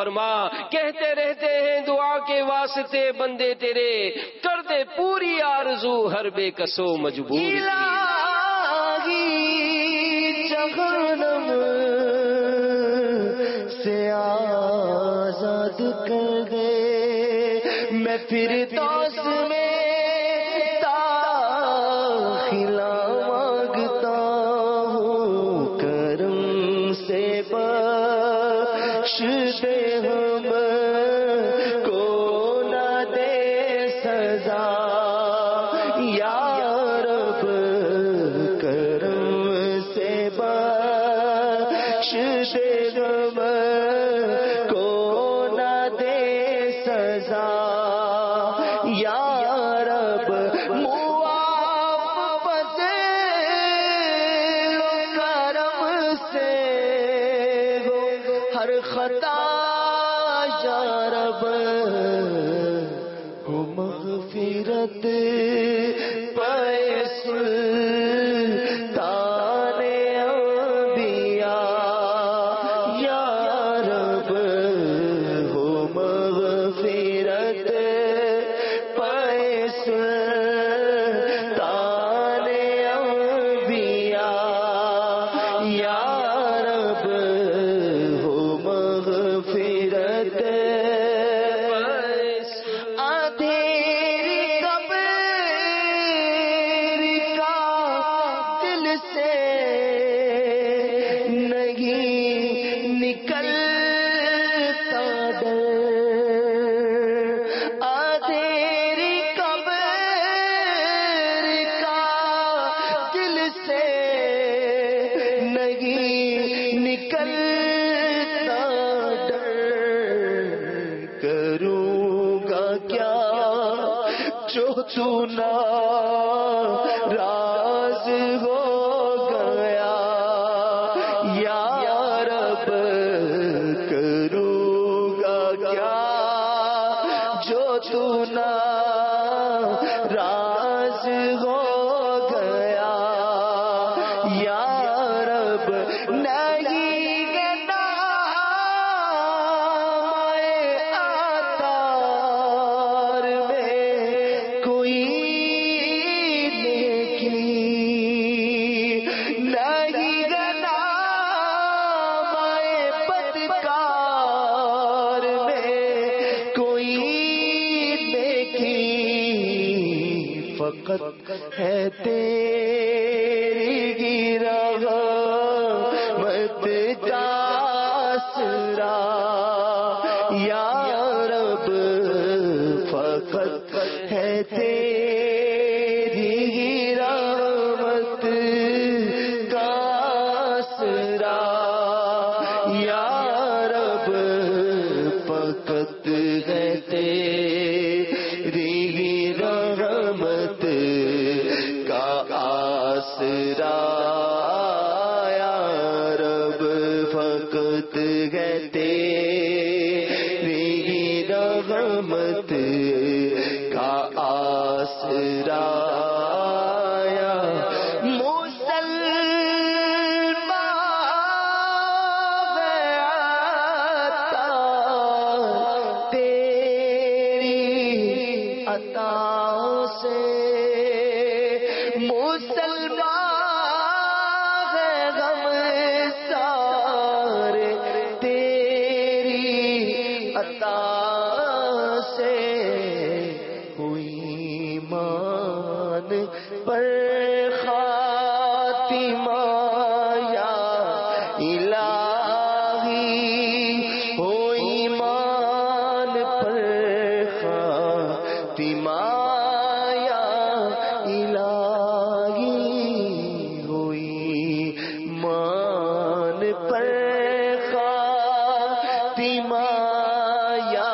کہتے رہتے ہیں دعا کے واسطے بندے تیرے، کر دے پوری آرزو ہر بے کسو مجبور جہنم سے آزاد کر دے، میں پھر دوست میں داخلہ مانگتا ہوں، کرم سے بخش دے ہم کو نہ دے سزا، یا رب کرم سے بخش دے ہم کو نہ دے سزا، یا رب معاف فضل و کرم سے ہو ہر خطا، یا رب ہو مغفرت سلطان انبیاء، یا رب ہو مغفرت سلطان انبیاء، یا رب ہو مغفرت اندھیری قبر کا دل سے نہیں نکلتا ڈر، اندھیری قبر کا دل سے نہیں نکلتا ڈر، کروں گا کیا جو تو ناراض ہو گیا، یا رب کروں گا کیا جو تو ناراض ہو گیا، یا رب نہیں گنا آتار میں کوئی نیکی، نہیں گنا بدکار میں کوئی نیکی، فقط ہے تیری رحمت کا آسرا، یا رب فقط ہے تیری رحمت کا آسرا، یا رب فقط ہے تیری رحمت کا آسرا، یا رب فقط ہے تیری رحمت کا آسرا، یا مسلمان عطا تیری عطا سے، مسلمان غم سارے تیری عطا سے، ہوئی ایمان پر خاتمہ، یا الہی ہو ایمان پر خاتمہ، یا الہی ہو ایمان پر خاتمہ، یا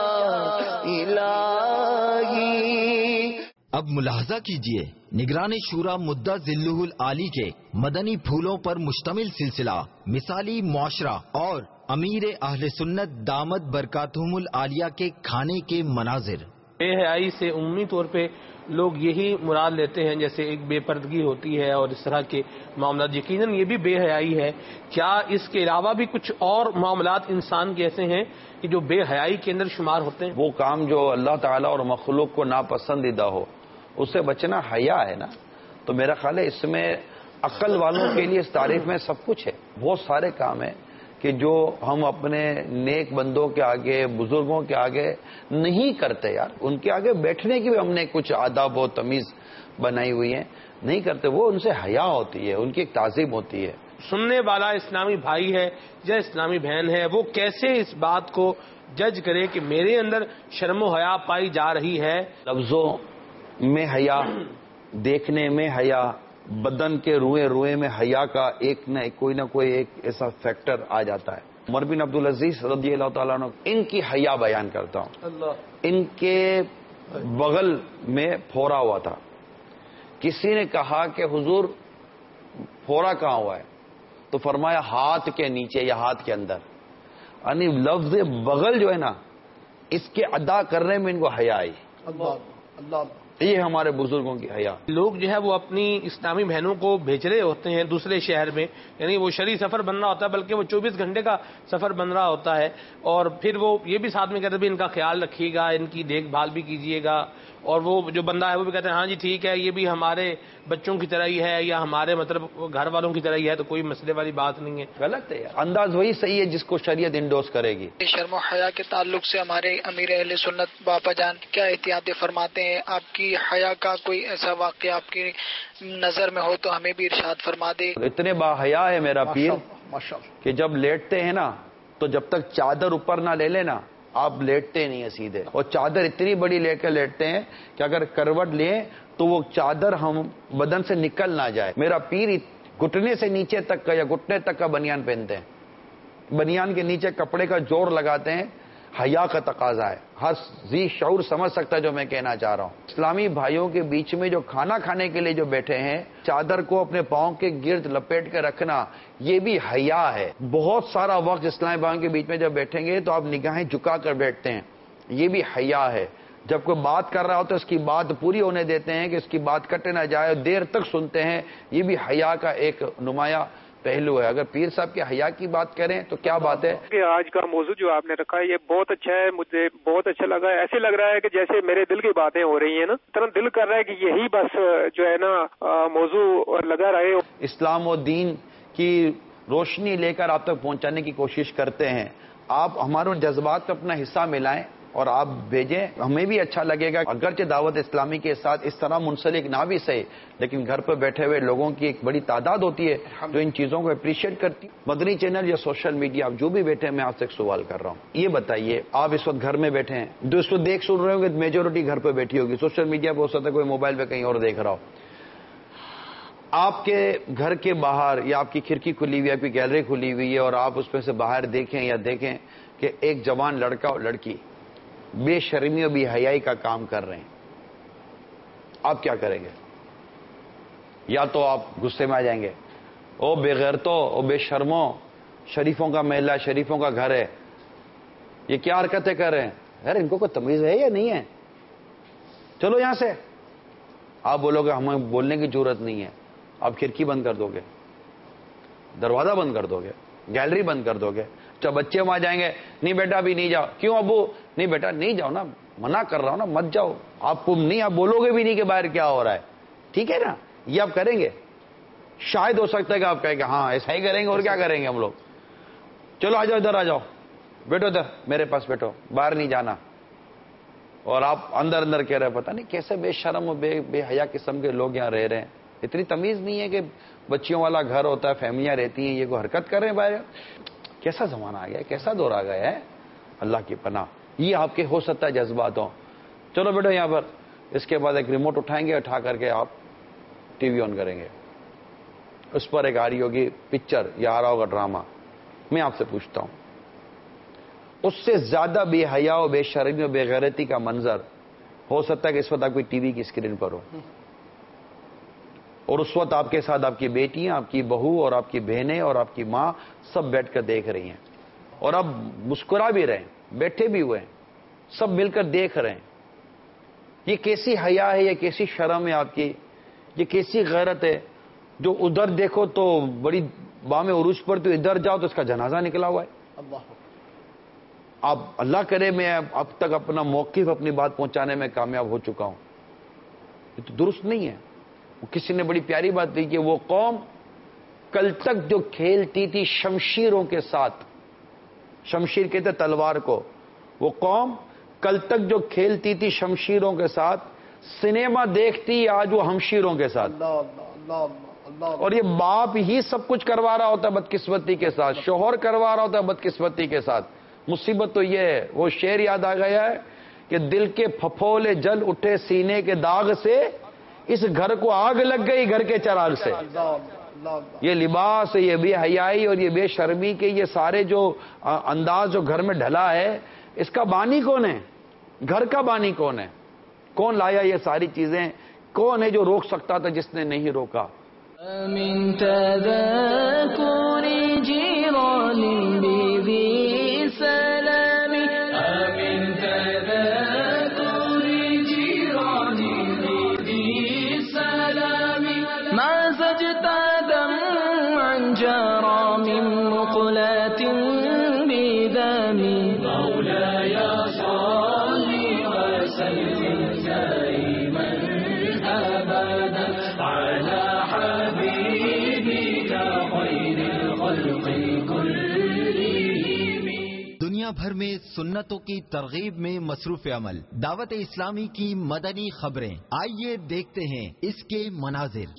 الہی۔ اب ملاحظہ کیجئے نگران شورا مدعا ذلہ العالی کے مدنی پھولوں پر مشتمل سلسلہ مثالی معاشرہ اور امیر اہل سنت دامت برکاتہم العالیہ کے کھانے کے مناظر۔ بے حیائی سے عمومی طور پہ لوگ یہی مراد لیتے ہیں، جیسے ایک بے پردگی ہوتی ہے اور اس طرح کے معاملات، یقیناً یہ بھی بے حیائی ہے۔ کیا اس کے علاوہ بھی کچھ اور معاملات انسان کے ایسے ہیں کہ جو بے حیائی کے اندر شمار ہوتے ہیں؟ وہ کام جو اللہ تعالیٰ اور مخلوق کو ناپسندیدہ ہو اس سے بچنا حیا ہے نا۔ تو میرا خیال ہے اس میں عقل والوں کے لیے اس تعریف میں سب کچھ ہے۔ بہت سارے کام ہیں کہ جو ہم اپنے نیک بندوں کے آگے، بزرگوں کے آگے نہیں کرتے یار، ان کے آگے بیٹھنے کی بھی ہم نے کچھ آداب و تمیز بنائی ہوئی ہیں، نہیں کرتے، وہ ان سے حیا ہوتی ہے، ان کی ایک تعظیم ہوتی ہے۔ سننے والا اسلامی بھائی ہے یا اسلامی بہن ہے، وہ کیسے اس بات کو جج کرے کہ میرے اندر شرم و حیا پائی جا رہی ہے؟ لفظوں میں حیا، دیکھنے میں حیا، بدن کے روئے روئے میں حیا کا ایک نہ کوئی نہ کوئی ایک ایسا فیکٹر آ جاتا ہے۔ عمر بن عبدالعزیز رضی اللہ تعالیٰ عنہ، ان کی حیا بیان کرتا ہوں۔ اللہ، ان کے بغل میں پھورا ہوا تھا، کسی نے کہا کہ حضور پھورا کہاں ہوا ہے؟ تو فرمایا ہاتھ کے نیچے یا ہاتھ کے اندر، یعنی لفظ بغل جو ہے نا اس کے ادا کرنے میں ان کو حیا آئی۔ اللہ اللہ، یہ ہمارے بزرگوں کی حیا۔ لوگ جو ہے وہ اپنی اسلامی بہنوں کو بھیج رہے ہوتے ہیں دوسرے شہر میں، یعنی وہ شرعی سفر بن رہا ہوتا ہے، بلکہ وہ چوبیس گھنٹے کا سفر بن رہا ہوتا ہے، اور پھر وہ یہ بھی ساتھ میں کہتے ہیں ان کا خیال رکھیے گا، ان کی دیکھ بھال بھی کیجیے گا، اور وہ جو بندہ ہے وہ بھی کہتے ہیں ہاں جی ٹھیک ہے، یہ بھی ہمارے بچوں کی طرح ہی ہے یا ہمارے مطلب گھر والوں کی طرح ہی ہے، تو کوئی مسئلے والی بات نہیں ہے۔ غلط ہے، انداز وہی صحیح ہے جس کو شریعت انڈوز کرے گی۔ شرم و حیا کے تعلق سے ہمارے امیر اہل سنت باپا جان کیا احتیاطیں فرماتے ہیں؟ آپ کی حیا کا کوئی ایسا واقعہ آپ کی نظر میں ہو تو ہمیں بھی ارشاد فرما دے۔ اتنے با حیا ہے میرا پیر کہ جب لیٹتے ہیں نا تو جب تک چادر اوپر نہ لے لینا آپ لیٹتے نہیں ہیں سیدھے، اور چادر اتنی بڑی لے کے لیٹتے ہیں کہ اگر کروٹ لیں تو وہ چادر ہم بدن سے نکل نہ جائے۔ میرا پیر گھٹنے سے نیچے تک کا یا گھٹنے تک کا بنیان پہنتے ہیں، بنیان کے نیچے کپڑے کا جوڑ لگاتے ہیں، حیا کا تقاضا ہے۔ ہر ذی شعور سمجھ سکتا ہے جو میں کہنا چاہ رہا ہوں۔ اسلامی بھائیوں کے بیچ میں جو کھانا کھانے کے لیے جو بیٹھے ہیں، چادر کو اپنے پاؤں کے گرد لپیٹ کے رکھنا، یہ بھی حیا ہے۔ بہت سارا وقت اسلامی بھائیوں کے بیچ میں جب بیٹھیں گے تو آپ نگاہیں جھکا کر بیٹھتے ہیں، یہ بھی حیا ہے۔ جب کوئی بات کر رہا ہو تو اس کی بات پوری ہونے دیتے ہیں کہ اس کی بات کٹ نہ جائے، دیر تک سنتے ہیں، یہ بھی حیا کا ایک نمایاں پہلو ہے۔ اگر پیر صاحب کے حیا کی بات کریں تو کیا بات ہے کہ آج کا موضوع جو آپ نے رکھا ہے یہ بہت اچھا ہے، مجھے بہت اچھا لگا ہے۔ ایسے لگ رہا ہے کہ جیسے میرے دل کی باتیں ہو رہی ہیں نا، طرح دل کر رہا ہے کہ یہی بس جو ہے نا موضوع لگا رہے۔ اسلام و دین کی روشنی لے کر آپ تک پہنچانے کی کوشش کرتے ہیں، آپ ہمارے جذبات کا اپنا حصہ ملائیں اور آپ بھیجیں، ہمیں بھی اچھا لگے گا۔ اگرچہ دعوت اسلامی کے ساتھ اس طرح منسلک نہ بھی صحیح، لیکن گھر پہ بیٹھے ہوئے لوگوں کی ایک بڑی تعداد ہوتی ہے جو ان چیزوں کو اپریشیٹ کرتی۔ مدنی چینل یا سوشل میڈیا آپ جو بھی بیٹھے ہیں، میں آپ سے ایک سوال کر رہا ہوں، یہ بتائیے آپ اس وقت گھر میں بیٹھے ہیں، جو اس وقت دیکھ سن رہے ہوں گے میجورٹی گھر پہ بیٹھی ہوگی، سوشل میڈیا پہ ہو سکتا ہے کوئی موبائل پہ کہیں اور دیکھ رہا ہو۔ آپ کے گھر کے باہر یا آپ کی کھڑکی کھلی ہوئی ہے، آپ کی گیلری کھلی ہوئی ہے، اور آپ اس میں سے باہر دیکھیں یا دیکھیں کہ ایک جوان لڑکا اور لڑکی بے شرمی اور بے حیائی کا کام کر رہے ہیں، آپ کیا کریں گے؟ یا تو آپ غصے میں آ جائیں گے، او بے غیرتوں، او بے شرموں، شریفوں کا محلہ، شریفوں کا گھر ہے، یہ کیا حرکتیں کر رہے ہیں، یار ان کو کوئی تمیز ہے یا نہیں ہے، چلو یہاں سے۔ آپ بولو گے ہمیں بولنے کی ضرورت نہیں ہے، آپ کھڑکی بند کر دو گے، دروازہ بند کر دو گے، گیلری بند کر دو گے۔ جب بچے وہاں جائیں گے، نہیں بیٹا ابھی نہیں جاؤ، کیوں ابو؟ نہیں بیٹا نہیں جاؤ نا، منع کر رہا ہوں نا، مت جاؤ۔ آپ کو نہیں، آپ بولو گے بھی نہیں کہ باہر کیا ہو رہا ہے، ٹھیک ہے نا، یہ آپ کریں گے۔ شاید ہو سکتا ہے کہ آپ کہیں کہ ہاں ایسا ہی کریں گے، اور کیا کریں گے ہم لوگ، چلو آ جاؤ ادھر، آ جاؤ بیٹھو ادھر میرے پاس بیٹھو، باہر نہیں جانا۔ اور آپ اندر اندر کہہ رہے ہیں پتہ نہیں کیسے بے شرم اور بے بے حیا قسم کے لوگ یہاں رہ رہے ہیں، اتنی تمیز نہیں ہے کہ بچیوں والا گھر ہوتا ہے، فیملیاں رہتی ہیں، یہ کوئی حرکت کر رہے ہیں باہر۔ کیسا زمانہ آ گیا ہے، کیسا دور آ گیا ہے، اللہ کی پناہ۔ یہ آپ کے ہو سکتا ہے جذبات ہوں، چلو بیٹو یہاں پر، اس کے بعد ایک ریموٹ اٹھائیں گے، اٹھا کر کے آپ ٹی وی آن کریں گے، اس پر ایک آ رہی ہوگی پکچر یا آ رہا ہوگا ڈرامہ۔ میں آپ سے پوچھتا ہوں، اس سے زیادہ بے حیا و بے شرمی و بے غیرتی کا منظر ہو سکتا ہے کہ اس وقت آپ کوئی ٹی وی کی اسکرین پر ہو، اور اس وقت آپ کے ساتھ آپ کی بیٹیاں، آپ کی بہو اور آپ کی بہنیں اور آپ کی ماں سب بیٹھ کر دیکھ رہی ہیں، اور اب مسکرا بھی رہے ہیں، بیٹھے بھی ہوئے ہیں، سب مل کر دیکھ رہے ہیں، یہ کیسی حیا ہے، یہ کیسی شرم ہے آپ کی، یہ کیسی غیرت ہے جو ادھر دیکھو تو بڑی بام عروج پر، تو ادھر جاؤ تو اس کا جنازہ نکلا ہوا ہے. اب اللہ کرے میں اب تک اپنا موقف اپنی بات پہنچانے میں کامیاب ہو چکا ہوں. یہ تو درست نہیں ہے. کسی نے بڑی پیاری بات کی کہ وہ قوم کل تک جو کھیلتی تھی شمشیروں کے ساتھ، شمشیر کہتے تلوار کو، وہ قوم کل تک جو کھیلتی تھی شمشیروں کے ساتھ، سنیما دیکھتی آج وہ ہمشیروں کے ساتھ. اور یہ باپ ہی سب کچھ کروا رہا ہوتا ہے بدقسمتی کے ساتھ، شوہر کروا رہا ہوتا ہے بدقسمتی کے ساتھ. مصیبت تو یہ ہے، وہ شعر یاد آ گیا ہے کہ دل کے پھپھولے جل اٹھے سینے کے داغ سے، اس گھر کو آگ لگ گئی گھر کے چراغ سے. یہ لباس، یہ بے حیائی اور یہ بے شرمی کے یہ سارے جو انداز جو گھر میں ڈھلا ہے، اس کا بانی کون ہے؟ گھر کا بانی کون ہے؟ کون لایا یہ ساری چیزیں؟ کون ہے جو روک سکتا تھا جس نے نہیں روکا؟ من تذاكر جيران بذي سلام، من تذاكر جيران بذي سلام، ما زجت دمعا جرى من مقلات بدم، مولاي صل وسلم دائما ابدا على دنیا بھر میں سنتوں کی ترغیب میں مصروف عمل دعوت اسلامی کی مدنی خبریں، آئیے دیکھتے ہیں اس کے مناظر.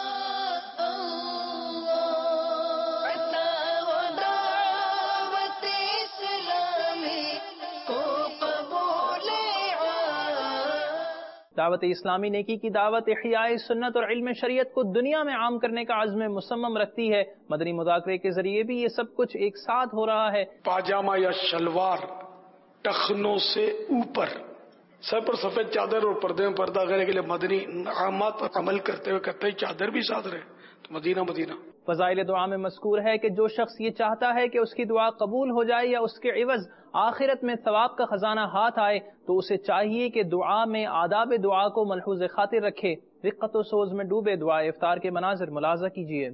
دعوت اسلامی نیکی کی دعوت احیاء سنت اور علم شریعت کو دنیا میں عام کرنے کا عزم مصمم رکھتی ہے. مدنی مذاکرے کے ذریعے بھی یہ سب کچھ ایک ساتھ ہو رہا ہے. پاجامہ یا شلوار ٹخنوں سے اوپر، سر پر سفید چادر اور پردے میں پردہ کرنے کے لیے مدنی انعامات پر عمل کرتے ہوئے کہتے ہیں چادر بھی ساتھ رہے تو مدینہ مدینہ. فضائل دعا میں مذکور ہے کہ جو شخص یہ چاہتا ہے کہ اس کی دعا قبول ہو جائے یا اس کے عوض آخرت میں ثواب کا خزانہ ہاتھ آئے تو اسے چاہیے کہ دعا میں آداب دعا کو ملحوظ خاطر رکھے. رقت و سوز میں ڈوبے دعا افطار کے مناظر ملاحظہ کیجیے.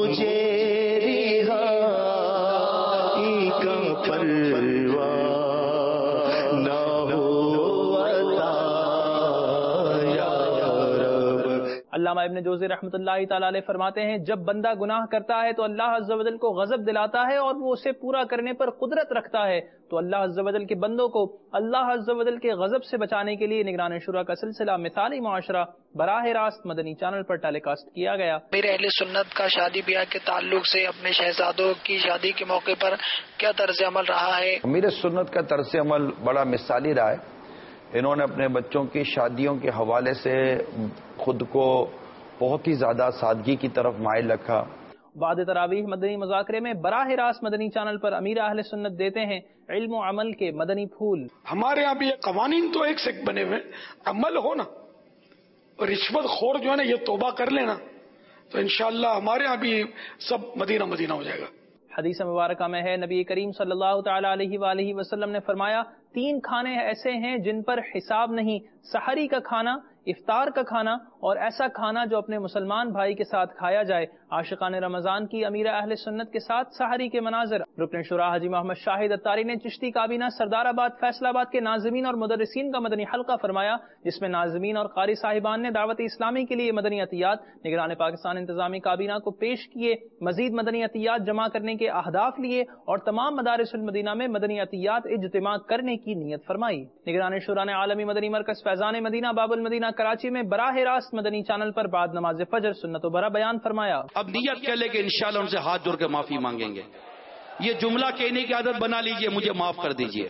علامہ ابن جوزی رحمۃ اللہ تعالی علیہ فرماتے ہیں جب بندہ گناہ کرتا ہے تو اللہ عز و جل کو غضب دلاتا ہے اور وہ اسے پورا کرنے پر قدرت رکھتا ہے. تو اللہ عز و جل کے بندوں کو اللہ عز و جل کے غضب سے بچانے کے لیے نگران شورا کا سلسلہ مثالی معاشرہ براہ راست مدنی چینل پر ٹیلی کاسٹ کیا گیا. میرے اہل سنت کا شادی بیاہ کے تعلق سے اپنے شہزادوں کی شادی کے موقع پر کیا طرز عمل رہا ہے؟ میرے سنت کا طرز عمل بڑا مثالی رہا ہے. انہوں نے اپنے بچوں کی شادیوں کے حوالے سے خود کو بہت ہی زیادہ سادگی کی طرف مائل رکھا. بعد تراویح مدنی مذاکرے میں براہ راست مدنی چینل پر امیر اہل سنت دیتے ہیں علم و عمل کے مدنی پھول. ہمارے یہاں بھی یہ قوانین تو ایک سے ایک بنے ہوئے، عمل ہو نا، رشوت خور جو ہے نا یہ توبہ کر لینا تو انشاءاللہ ہمارے یہاں بھی سب مدینہ مدینہ ہو جائے گا. حدیث مبارکہ میں ہے نبی کریم صلی اللہ تعالی علیہ وآلہ وسلم نے فرمایا تین کھانے ایسے ہیں جن پر حساب نہیں، سحری کا کھانا، افطار کا کھانا اور ایسا کھانا جو اپنے مسلمان بھائی کے ساتھ کھایا جائے. عاشقان رمضان کی امیر اہل سنت کے ساتھ سحری کے مناظر. رکن شورا حاجی محمد شاہد اتاری نے چشتی کابینہ سردار آباد فیصل آباد کے ناظمین اور مدرسین کا مدنی حلقہ فرمایا جس میں ناظمین اور قاری صاحبان نے دعوت اسلامی کے لیے مدنی عطیات نگران پاکستان انتظامی کابینہ کو پیش کیے. مزید مدنی عطیات جمع کرنے کے اہداف لیے اور تمام مدارس المدینہ میں مدنی عطیات اجتماع کرنے کی نیت فرمائی. نگران شورا نے عالمی مدنی مرکز فیضان مدینہ باب المدینہ کراچی میں براہ راست مدنی چینل پر بعد نماز فجر سنت و برا بیان فرمایا. اب نیت کر لے کہ انشاءاللہ ان سے ہاتھ جوڑ کے معافی مانگیں گے. یہ جملہ کہنے کی عادت بنا لیجئے مجھے معاف کر دیجئے.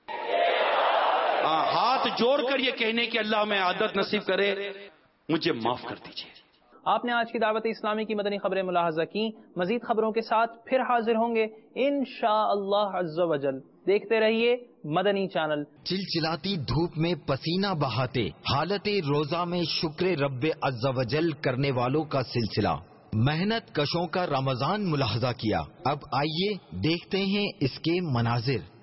ہاتھ جوڑ کر یہ کہنے کی اللہ میں عادت نصیب کرے مجھے معاف کر دیجئے. آپ نے آج کی دعوت اسلامی کی مدنی خبریں ملاحظہ کی. مزید خبروں کے ساتھ پھر حاضر ہوں گے انشاءاللہ عز و جل. دیکھتے رہیے مدنی چینل. چلچلاتی دھوپ میں پسینہ بہاتے حالت روزہ میں شکر رب عز و جل کرنے والوں کا سلسلہ. محنت کشوں کا رمضان ملاحظہ کیا. اب آئیے دیکھتے ہیں اس کے مناظر.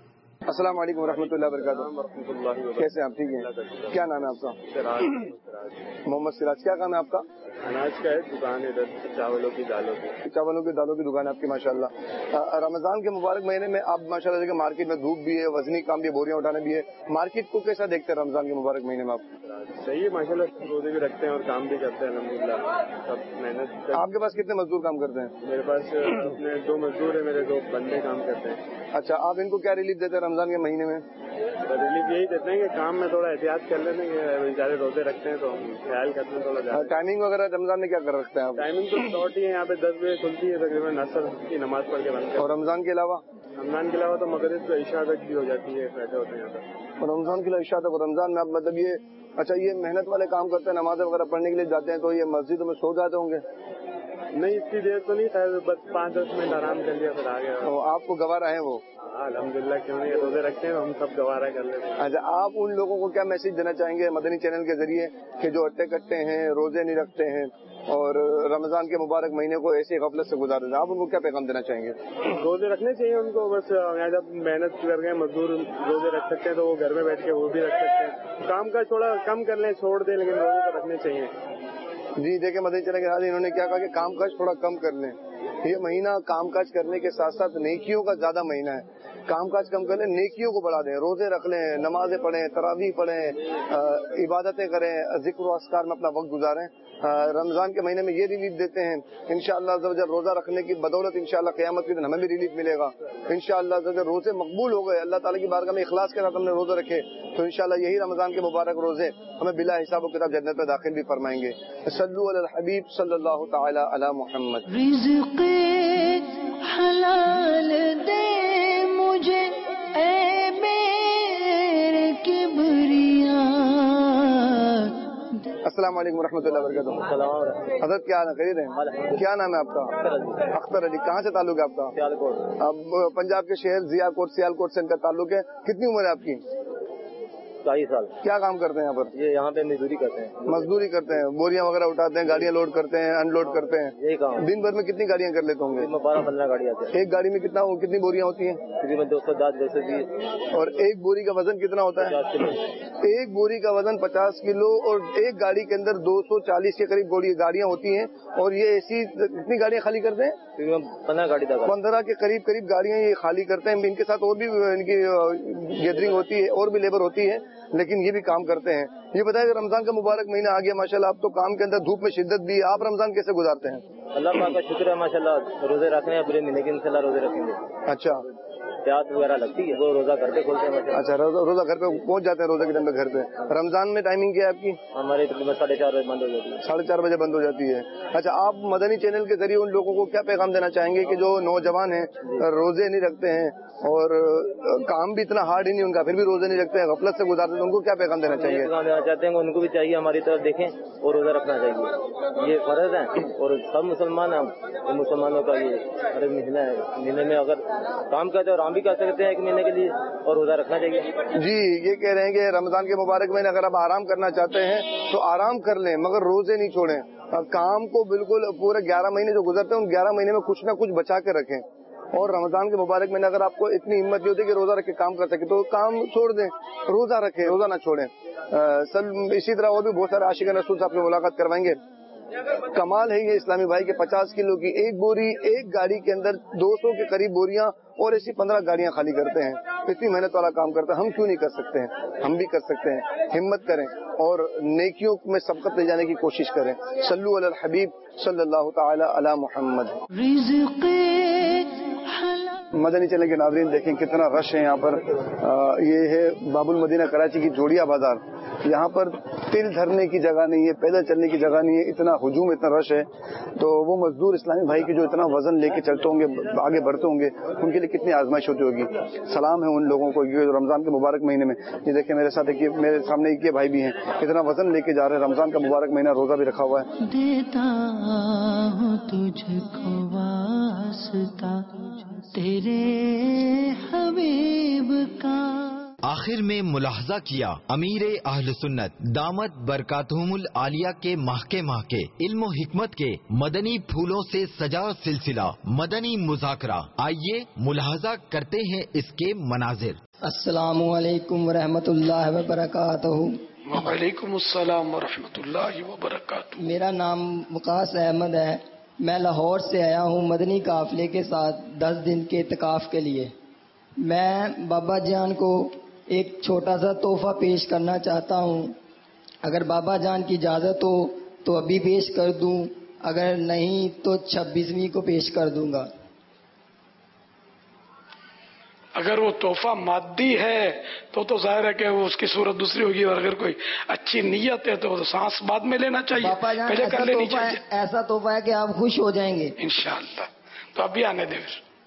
السلام علیکم ورحمۃ اللہ وبرکاتہ. کیسے ہیں آپ؟ ٹھیک ہیں. کیا نام ہے آپ کا؟ محمد سراج. کیا کام ہے آپ کا؟ اناج کا ہے دکان ہے, چاولوں کی دالوں کی چاولوں کی دالوں کی دکان ہے آپ کی ماشاء اللہ. رمضان کے مبارک مہینے میں آپ ماشاء اللہ دیکھیں مارکیٹ میں دھوپ بھی ہے, وزنی کام بھی, بوریاں اٹھانا بھی ہے, مارکیٹ کو کیسا دیکھتے ہیں رمضان کے مبارک مہینے میں آپ؟ صحیح ہے ماشاء اللہ, روزے بھی رکھتے ہیں اور کام بھی کرتے ہیں الحمدللہ. سب محنت. آپ کے پاس کتنے مزدور کام کرتے ہیں؟ میرے پاس اپنے دو مزدور ہیں, میرے دو بندے کام کرتے ہیں. اچھا, آپ ان کو کیا ریلیف دیتے ہیں رمضان کے مہینے میں؟ ریلیف یہی دیتے ہیں کہ کام میں تھوڑا احتیاط کر لیتے ہیں, بیچارے روزے رکھتے ہیں تو خیال کرتے ہیں تھوڑا زیادہ. ٹائمنگ وغیرہ رمضان میں کیا کر رکھتے ہیں آپ؟ ٹائمنگ تو شارٹ ہی ہے, یہاں پہ دس بجے کھلتی ہے تقریباً عصر کی نماز پڑھ کے بند. اور رمضان کے علاوہ رمضان کے علاوہ تو مغرب تو عشاء تک بھی ہو جاتی ہے, بیٹھے ہوتے ہیں یہاں پر. رمضان کے لیے عشاء تک. رمضان میں آپ مطلب یہ اچھا یہ محنت والے کام کرتے ہیں, نمازیں وغیرہ پڑھنے کے لیے جاتے ہیں, تو یہ مسجدوں میں سو جاتے ہوں گے؟ نہیں اتنی دیر تو نہیں, خیر بس پانچ دس منٹ آرام کر لیا پھر آ گیا. تو آپ کو گوارا ہے وہ؟ الحمدللہ, کیوں نہیں, روزے رکھتے ہیں ہم سب گوارا کر لیتے ہیں. اچھا, آپ ان لوگوں کو کیا میسج دینا چاہیں گے مدنی چینل کے ذریعے کہ جو اٹے کٹتے ہیں, روزے نہیں رکھتے ہیں اور رمضان کے مبارک مہینے کو ایسے غفلت سے گزار دیتے ہیں, آپ ان کو کیا پیغام دینا چاہیں گے؟ روزے رکھنے چاہیے ان کو, بس جب محنت کر گئے مزدور روزے رکھ سکتے ہیں تو وہ گھر میں بیٹھ کے وہ بھی رکھ سکتے ہیں. کام کا تھوڑا کم کر لیں, چھوڑ دیں, لیکن روزے تو رکھنے چاہیے. جی دیکھیں مدنی چینل کے ساتھ انہوں نے کیا کہا کہ کام کاج تھوڑا کم کر لیں. یہ مہینہ کام کاج کرنے کے ساتھ ساتھ نیکیوں کا زیادہ مہینہ ہے. کام کاج کم کر لیں, نیکیوں کو بڑھا دیں, روزے رکھ لیں, نمازیں پڑھیں, تراویح پڑھیں, عبادتیں کریں, ذکر و اذکار میں اپنا وقت گزاریں. رمضان کے مہینے میں یہ ریلیف دیتے ہیں انشاءاللہ عز و جل. روزہ رکھنے کی بدولت انشاءاللہ قیامت کے دن ہمیں بھی ریلیف ملے گا انشاءاللہ عز و جل. روزے مقبول ہو گئے, اللہ تعالیٰ کی بارگاہ میں اخلاص کے ساتھ ہم نے روزے رکھے تو انشاءاللہ یہی رمضان کے مبارک روزے ہمیں بلا حساب و کتاب جنت میں داخل بھی فرمائیں گے. صلو علی الحبیب صلی اللہ تعالی علی محمد. رزق حلال دے مجھے اے میرے کبریا. السلام علیکم ورحمۃ اللہ وبرکاتہ. حضرت کیا خرید ہیں؟ کیا نام ہے آپ کا؟ اختر علی. کہاں سے تعلق ہے آپ کا؟ سیال کوٹ. اب پنجاب کے شہر ضیا کوٹ سیال کوٹ سے ان کا تعلق ہے. کتنی عمر ہے آپ کی؟ بائیس سال. کیا کام کرتے ہیں یہاں پر؟ یہ یہاں پہ مزدوری کرتے ہیں. مزدوری کرتے ہیں, بوریاں وغیرہ اٹھاتے ہیں, گاڑیاں لوڈ کرتے ہیں, ان لوڈ کرتے ہیں. یہی کام. دن بھر میں کتنی گاڑیاں کر لیتے ہوں گے؟ بارہ پندرہ گاڑیاں. ایک گاڑی میں کتنا کتنی بوریاں ہوتی ہیں؟ تقریباً دو سو دس دو سو بیس. اور ایک بوری کا وزن کتنا ہوتا ہے؟ ایک بوری کا وزن پچاس کلو اور ایک گاڑی کے اندر دو سو چالیس کے قریب گاڑیاں ہوتی ہیں. اور یہ ایسی کتنی گاڑیاں خالی کرتے ہیں؟ پندرہ گاڑی تک. پندرہ کے قریب قریب گاڑیاں یہ خالی کرتے ہیں. ان کے ساتھ اور بھی ان کی گیدرنگ ہوتی ہے, اور بھی لیبر ہوتی ہے, لیکن یہ بھی کام کرتے ہیں. یہ بتائیں کہ رمضان کا مبارک مہینہ آ گیا ماشاءاللہ, آپ تو کام کے اندر دھوپ میں شدت بھی, آپ رمضان کیسے گزارتے ہیں؟ اللہ پاک کا شکر ہے ماشاءاللہ, روزے رکھنے ہیں پورے مہینے کے انشاءاللہ روزے رکھیں گے. اچھا, پیاز وغیرہ لگتی ہے وہ روزہ گھر پہ کھولتے ہیں. اچھا, روزہ گھر پہ پہنچ جاتے ہیں روزے کے ٹائم پہ گھر پہ. رمضان میں ٹائمنگ کیا ہے آپ کی؟ ہمارے تقریباً ساڑھے چار بجے بند ہو جاتی ہے. ساڑھے چار بجے بند ہو جاتی ہے. اچھا, آپ مدنی چینل کے ذریعے ان لوگوں کو کیا پیغام دینا چاہیں گے کہ جو نوجوان ہیں, روزے نہیں رکھتے ہیں اور کام بھی اتنا ہارڈ ہی نہیں ان کا, پھر بھی روزے نہیں رکھتے ہیں, غفلت سے گزارتے ہیں, ان کو کیا پیغام دینا چاہیے؟ پیغام دینا چاہتے ہیں ان کو بھی چاہیے ہماری طرف دیکھیں اور روزہ رکھنا چاہیے. یہ فرض ہے اور سب مسلمان ہیں, مسلمانوں کا یہ فرض مہینہ ہے. مہینے میں اگر کام کرتے ہیں اور ہم بھی کر سکتے ہیں ایک مہینے کے لیے, اور روزہ رکھنا چاہیے. جی, یہ کہہ رہے ہیں کہ رمضان کے مبارک مہینے اگر آپ آرام کرنا چاہتے ہیں تو آرام کر لیں, مگر روزے نہیں چھوڑیں. کام کو بالکل پورے گیارہ مہینے جو گزرتے ہیں ان گیارہ مہینے میں کچھ نہ کچھ بچا کے رکھیں. اور رمضان کے مبارک مہینے اگر آپ کو اتنی ہمت نہیں ہوتی کہ روزہ رکھ کے کام کر سکے تو کام چھوڑ دیں, روزہ رکھیں, روزہ نہ چھوڑیں. سر اسی طرح اور بھی بہت سارے عاشق رسول صاحب سے ملاقات کروائیں گے. کمال ہے یہ اسلامی بھائی کے پچاس کلو کی ایک بوری, ایک گاڑی کے اندر دو سو کے قریب بوریاں اور ایسی پندرہ گاڑیاں خالی کرتے ہیں. اتنی محنت والا کام کرتے ہیں, ہم کیوں نہیں کر سکتے ہیں؟ ہم بھی کر سکتے ہیں. ہمت کریں اور نیکیوں میں سبقت لے جانے کی کوشش کریں. صلو علی الحبیب صلی اللہ تعالی علی محمد. مدنی چینل کے ناظرین دیکھیں کتنا رش ہے یہاں پر. یہ ہے باب المدینہ کراچی کی جوڑیا بازار. یہاں پر تل دھرنے کی جگہ نہیں ہے, پیدل چلنے کی جگہ نہیں ہے, اتنا ہجوم, اتنا رش ہے. تو وہ مزدور اسلامی بھائی کے جو اتنا وزن لے کے چلتے ہوں گے, آگے بڑھتے ہوں گے, ان کے لیے کتنی آزمائش ہوتی ہوگی. سلام ہے ان لوگوں کو جو رمضان کے مبارک مہینے میں, یہ دیکھیں میرے ساتھ ایک میرے سامنے ایک بھائی بھی ہیں, اتنا وزن لے کے جا رہے ہیں. رمضان کا مبارک مہینہ, روزہ بھی رکھا ہوا ہے. دیتا ہوں تجھ کو واسطہ تیرے حبیب کا. آخر میں ملاحظہ کیا امیر اہل سنت دامت برکاتہم العالیہ کے ماہ کے ماہ کے علم و حکمت کے مدنی پھولوں سے سجا سلسلہ مدنی مذاکرہ. آئیے ملاحظہ کرتے ہیں اس کے مناظر. السلام علیکم ورحمۃ اللہ وبرکاتہ. وعلیکم السلام ورحمۃ اللہ وبرکاتہ. میرا نام وقاص احمد ہے. میں لاہور سے آیا ہوں مدنی قافلے کے ساتھ دس دن کے اعتکاف کے لیے. میں بابا جان کو ایک چھوٹا سا تحفہ پیش کرنا چاہتا ہوں. اگر بابا جان کی اجازت ہو تو ابھی پیش کر دوں، اگر نہیں تو چھبیسویں کو پیش کر دوں گا. اگر وہ تحفہ مادی ہے تو تو ظاہر ہے کہ وہ اس کی صورت دوسری ہوگی، اور اگر کوئی اچھی نیت ہے تو سانس بعد میں لینا چاہیے، پہلے کر لینی چاہیے. ایسا تحفہ ہے کہ آپ خوش ہو جائیں گے انشاءاللہ. تو ابھی آنے دیں.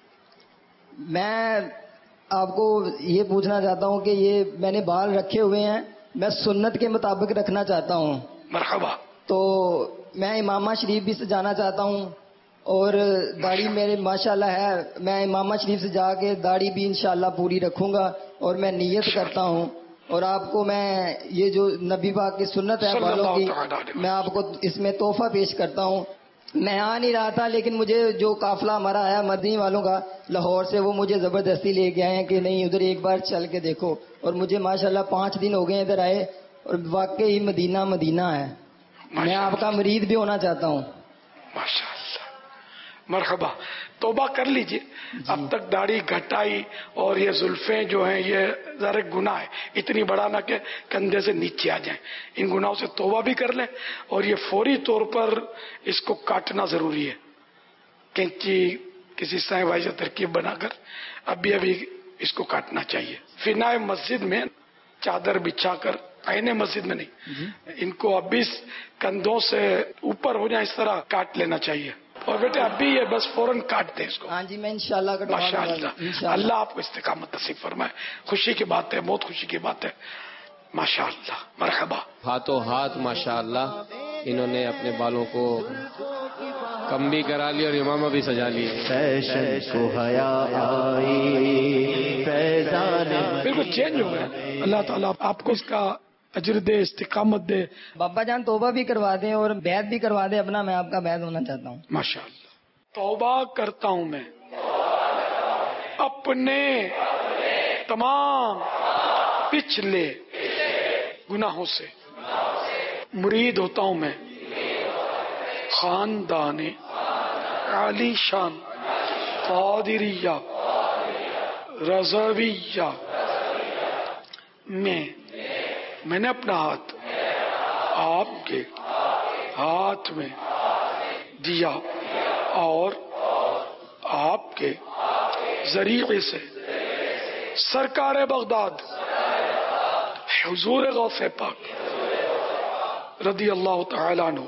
میں آپ کو یہ پوچھنا چاہتا ہوں کہ یہ میں نے بال رکھے ہوئے ہیں، میں سنت کے مطابق رکھنا چاہتا ہوں. مرحبا. تو میں امامہ شریف بھی سجانا چاہتا ہوں، اور داڑھی میرے ماشاءاللہ ہے. میں امامہ شریف سے جا کے داڑھی بھی انشاءاللہ پوری رکھوں گا، اور میں نیت کرتا ہوں. اور آپ کو میں یہ جو نبی پاک کی سنت ہے بالوں کی، میں آپ کو اس میں تحفہ پیش کرتا ہوں. میں آ نہیں رہا تھا، لیکن مجھے جو قافلہ ہمارا آیا مدنی والوں کا لاہور سے، وہ مجھے زبردستی لے کے آئے ہیں کہ نہیں ادھر ایک بار چل کے دیکھو. اور مجھے ماشاءاللہ پانچ دن ہو گئے ادھر آئے، اور واقعی مدینہ مدینہ ہے. میں آپ کا مرید بھی ہونا چاہتا ہوں. ماشاءاللہ. مرحبا. توبہ کر لیجئے. اب تک داڑھی گھٹائی اور یہ زلفیں جو ہیں یہ ذرا گناہ ہے، اتنی بڑھانا کہ کندھے سے نیچے آ جائیں. ان گناہوں سے توبہ بھی کر لیں، اور یہ فوری طور پر اس کو کاٹنا ضروری ہے. کینچی کسی سائیں بھائی سے ترکیب بنا کر ابھی ابھی اس کو کاٹنا چاہیے. فنائے مسجد میں چادر بچھا کر، آئینے مسجد میں نہیں، ان کو ابھی کندھوں سے اوپر ہو جائیں اس طرح کاٹ لینا چاہیے. اور بیٹے ابھی یہ بس فوراً کاٹ دیں اس کو. ہاں جی میں انشاءاللہ کٹوا دوں گا. ماشاءاللہ. اللہ آپ کو استقامت نصیب فرمائے. خوشی کی بات ہے، بہت خوشی کی بات ہے. ماشاءاللہ. مرحبا. ہاتھوں ہاتھ ماشاءاللہ انہوں نے اپنے بالوں کو کم بھی کرا لی اور امامہ بھی سجا لی. فیشن کو حیا آئی فیضان بالکل چینج ہو گیا. اللہ تعالیٰ آپ کو اس کا اجر دے، استقامت دے. بابا جان توبہ بھی کروا دیں اور بیعت بھی کروا دیں اپنا. میں آپ کا بیعت ہونا چاہتا ہوں. ماشاءاللہ. توبہ کرتا ہوں میں اپنے تمام پچھلے گناہوں سے. مرید ہوتا ہوں میں خاندان عالی شان قادریہ رضویہ میں. میں نے اپنا ہاتھ آپ کے ہاتھ میں دیا، اور آپ کے ذریعے سے سرکار بغداد حضور غوث پاک رضی اللہ تعالیٰ عنہ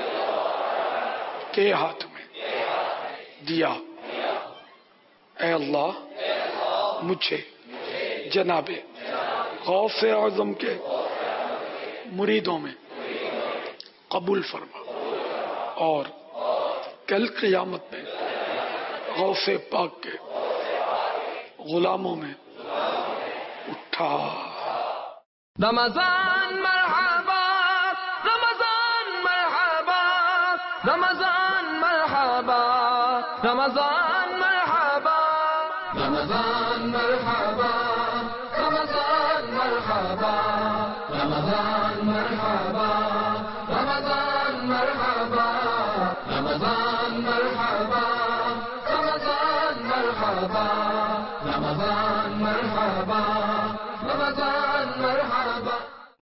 کے ہاتھ میں دیا. اے اللہ مجھے جناب غوث اعظم کے مریدوں میں قبول فرما، اور کل قیامت میں غوث پاک کے غلاموں میں اٹھا. رمضان مرحبا رمضان مرحبا رمضان مرحبا رمضان مرحبا رمضان مرحبا رمضان مرحبا رمضان مرحبا رمضان مرحبا رمضان مرحبا رمضان مرحبا رمضان مرحبا رمضان مرحبا.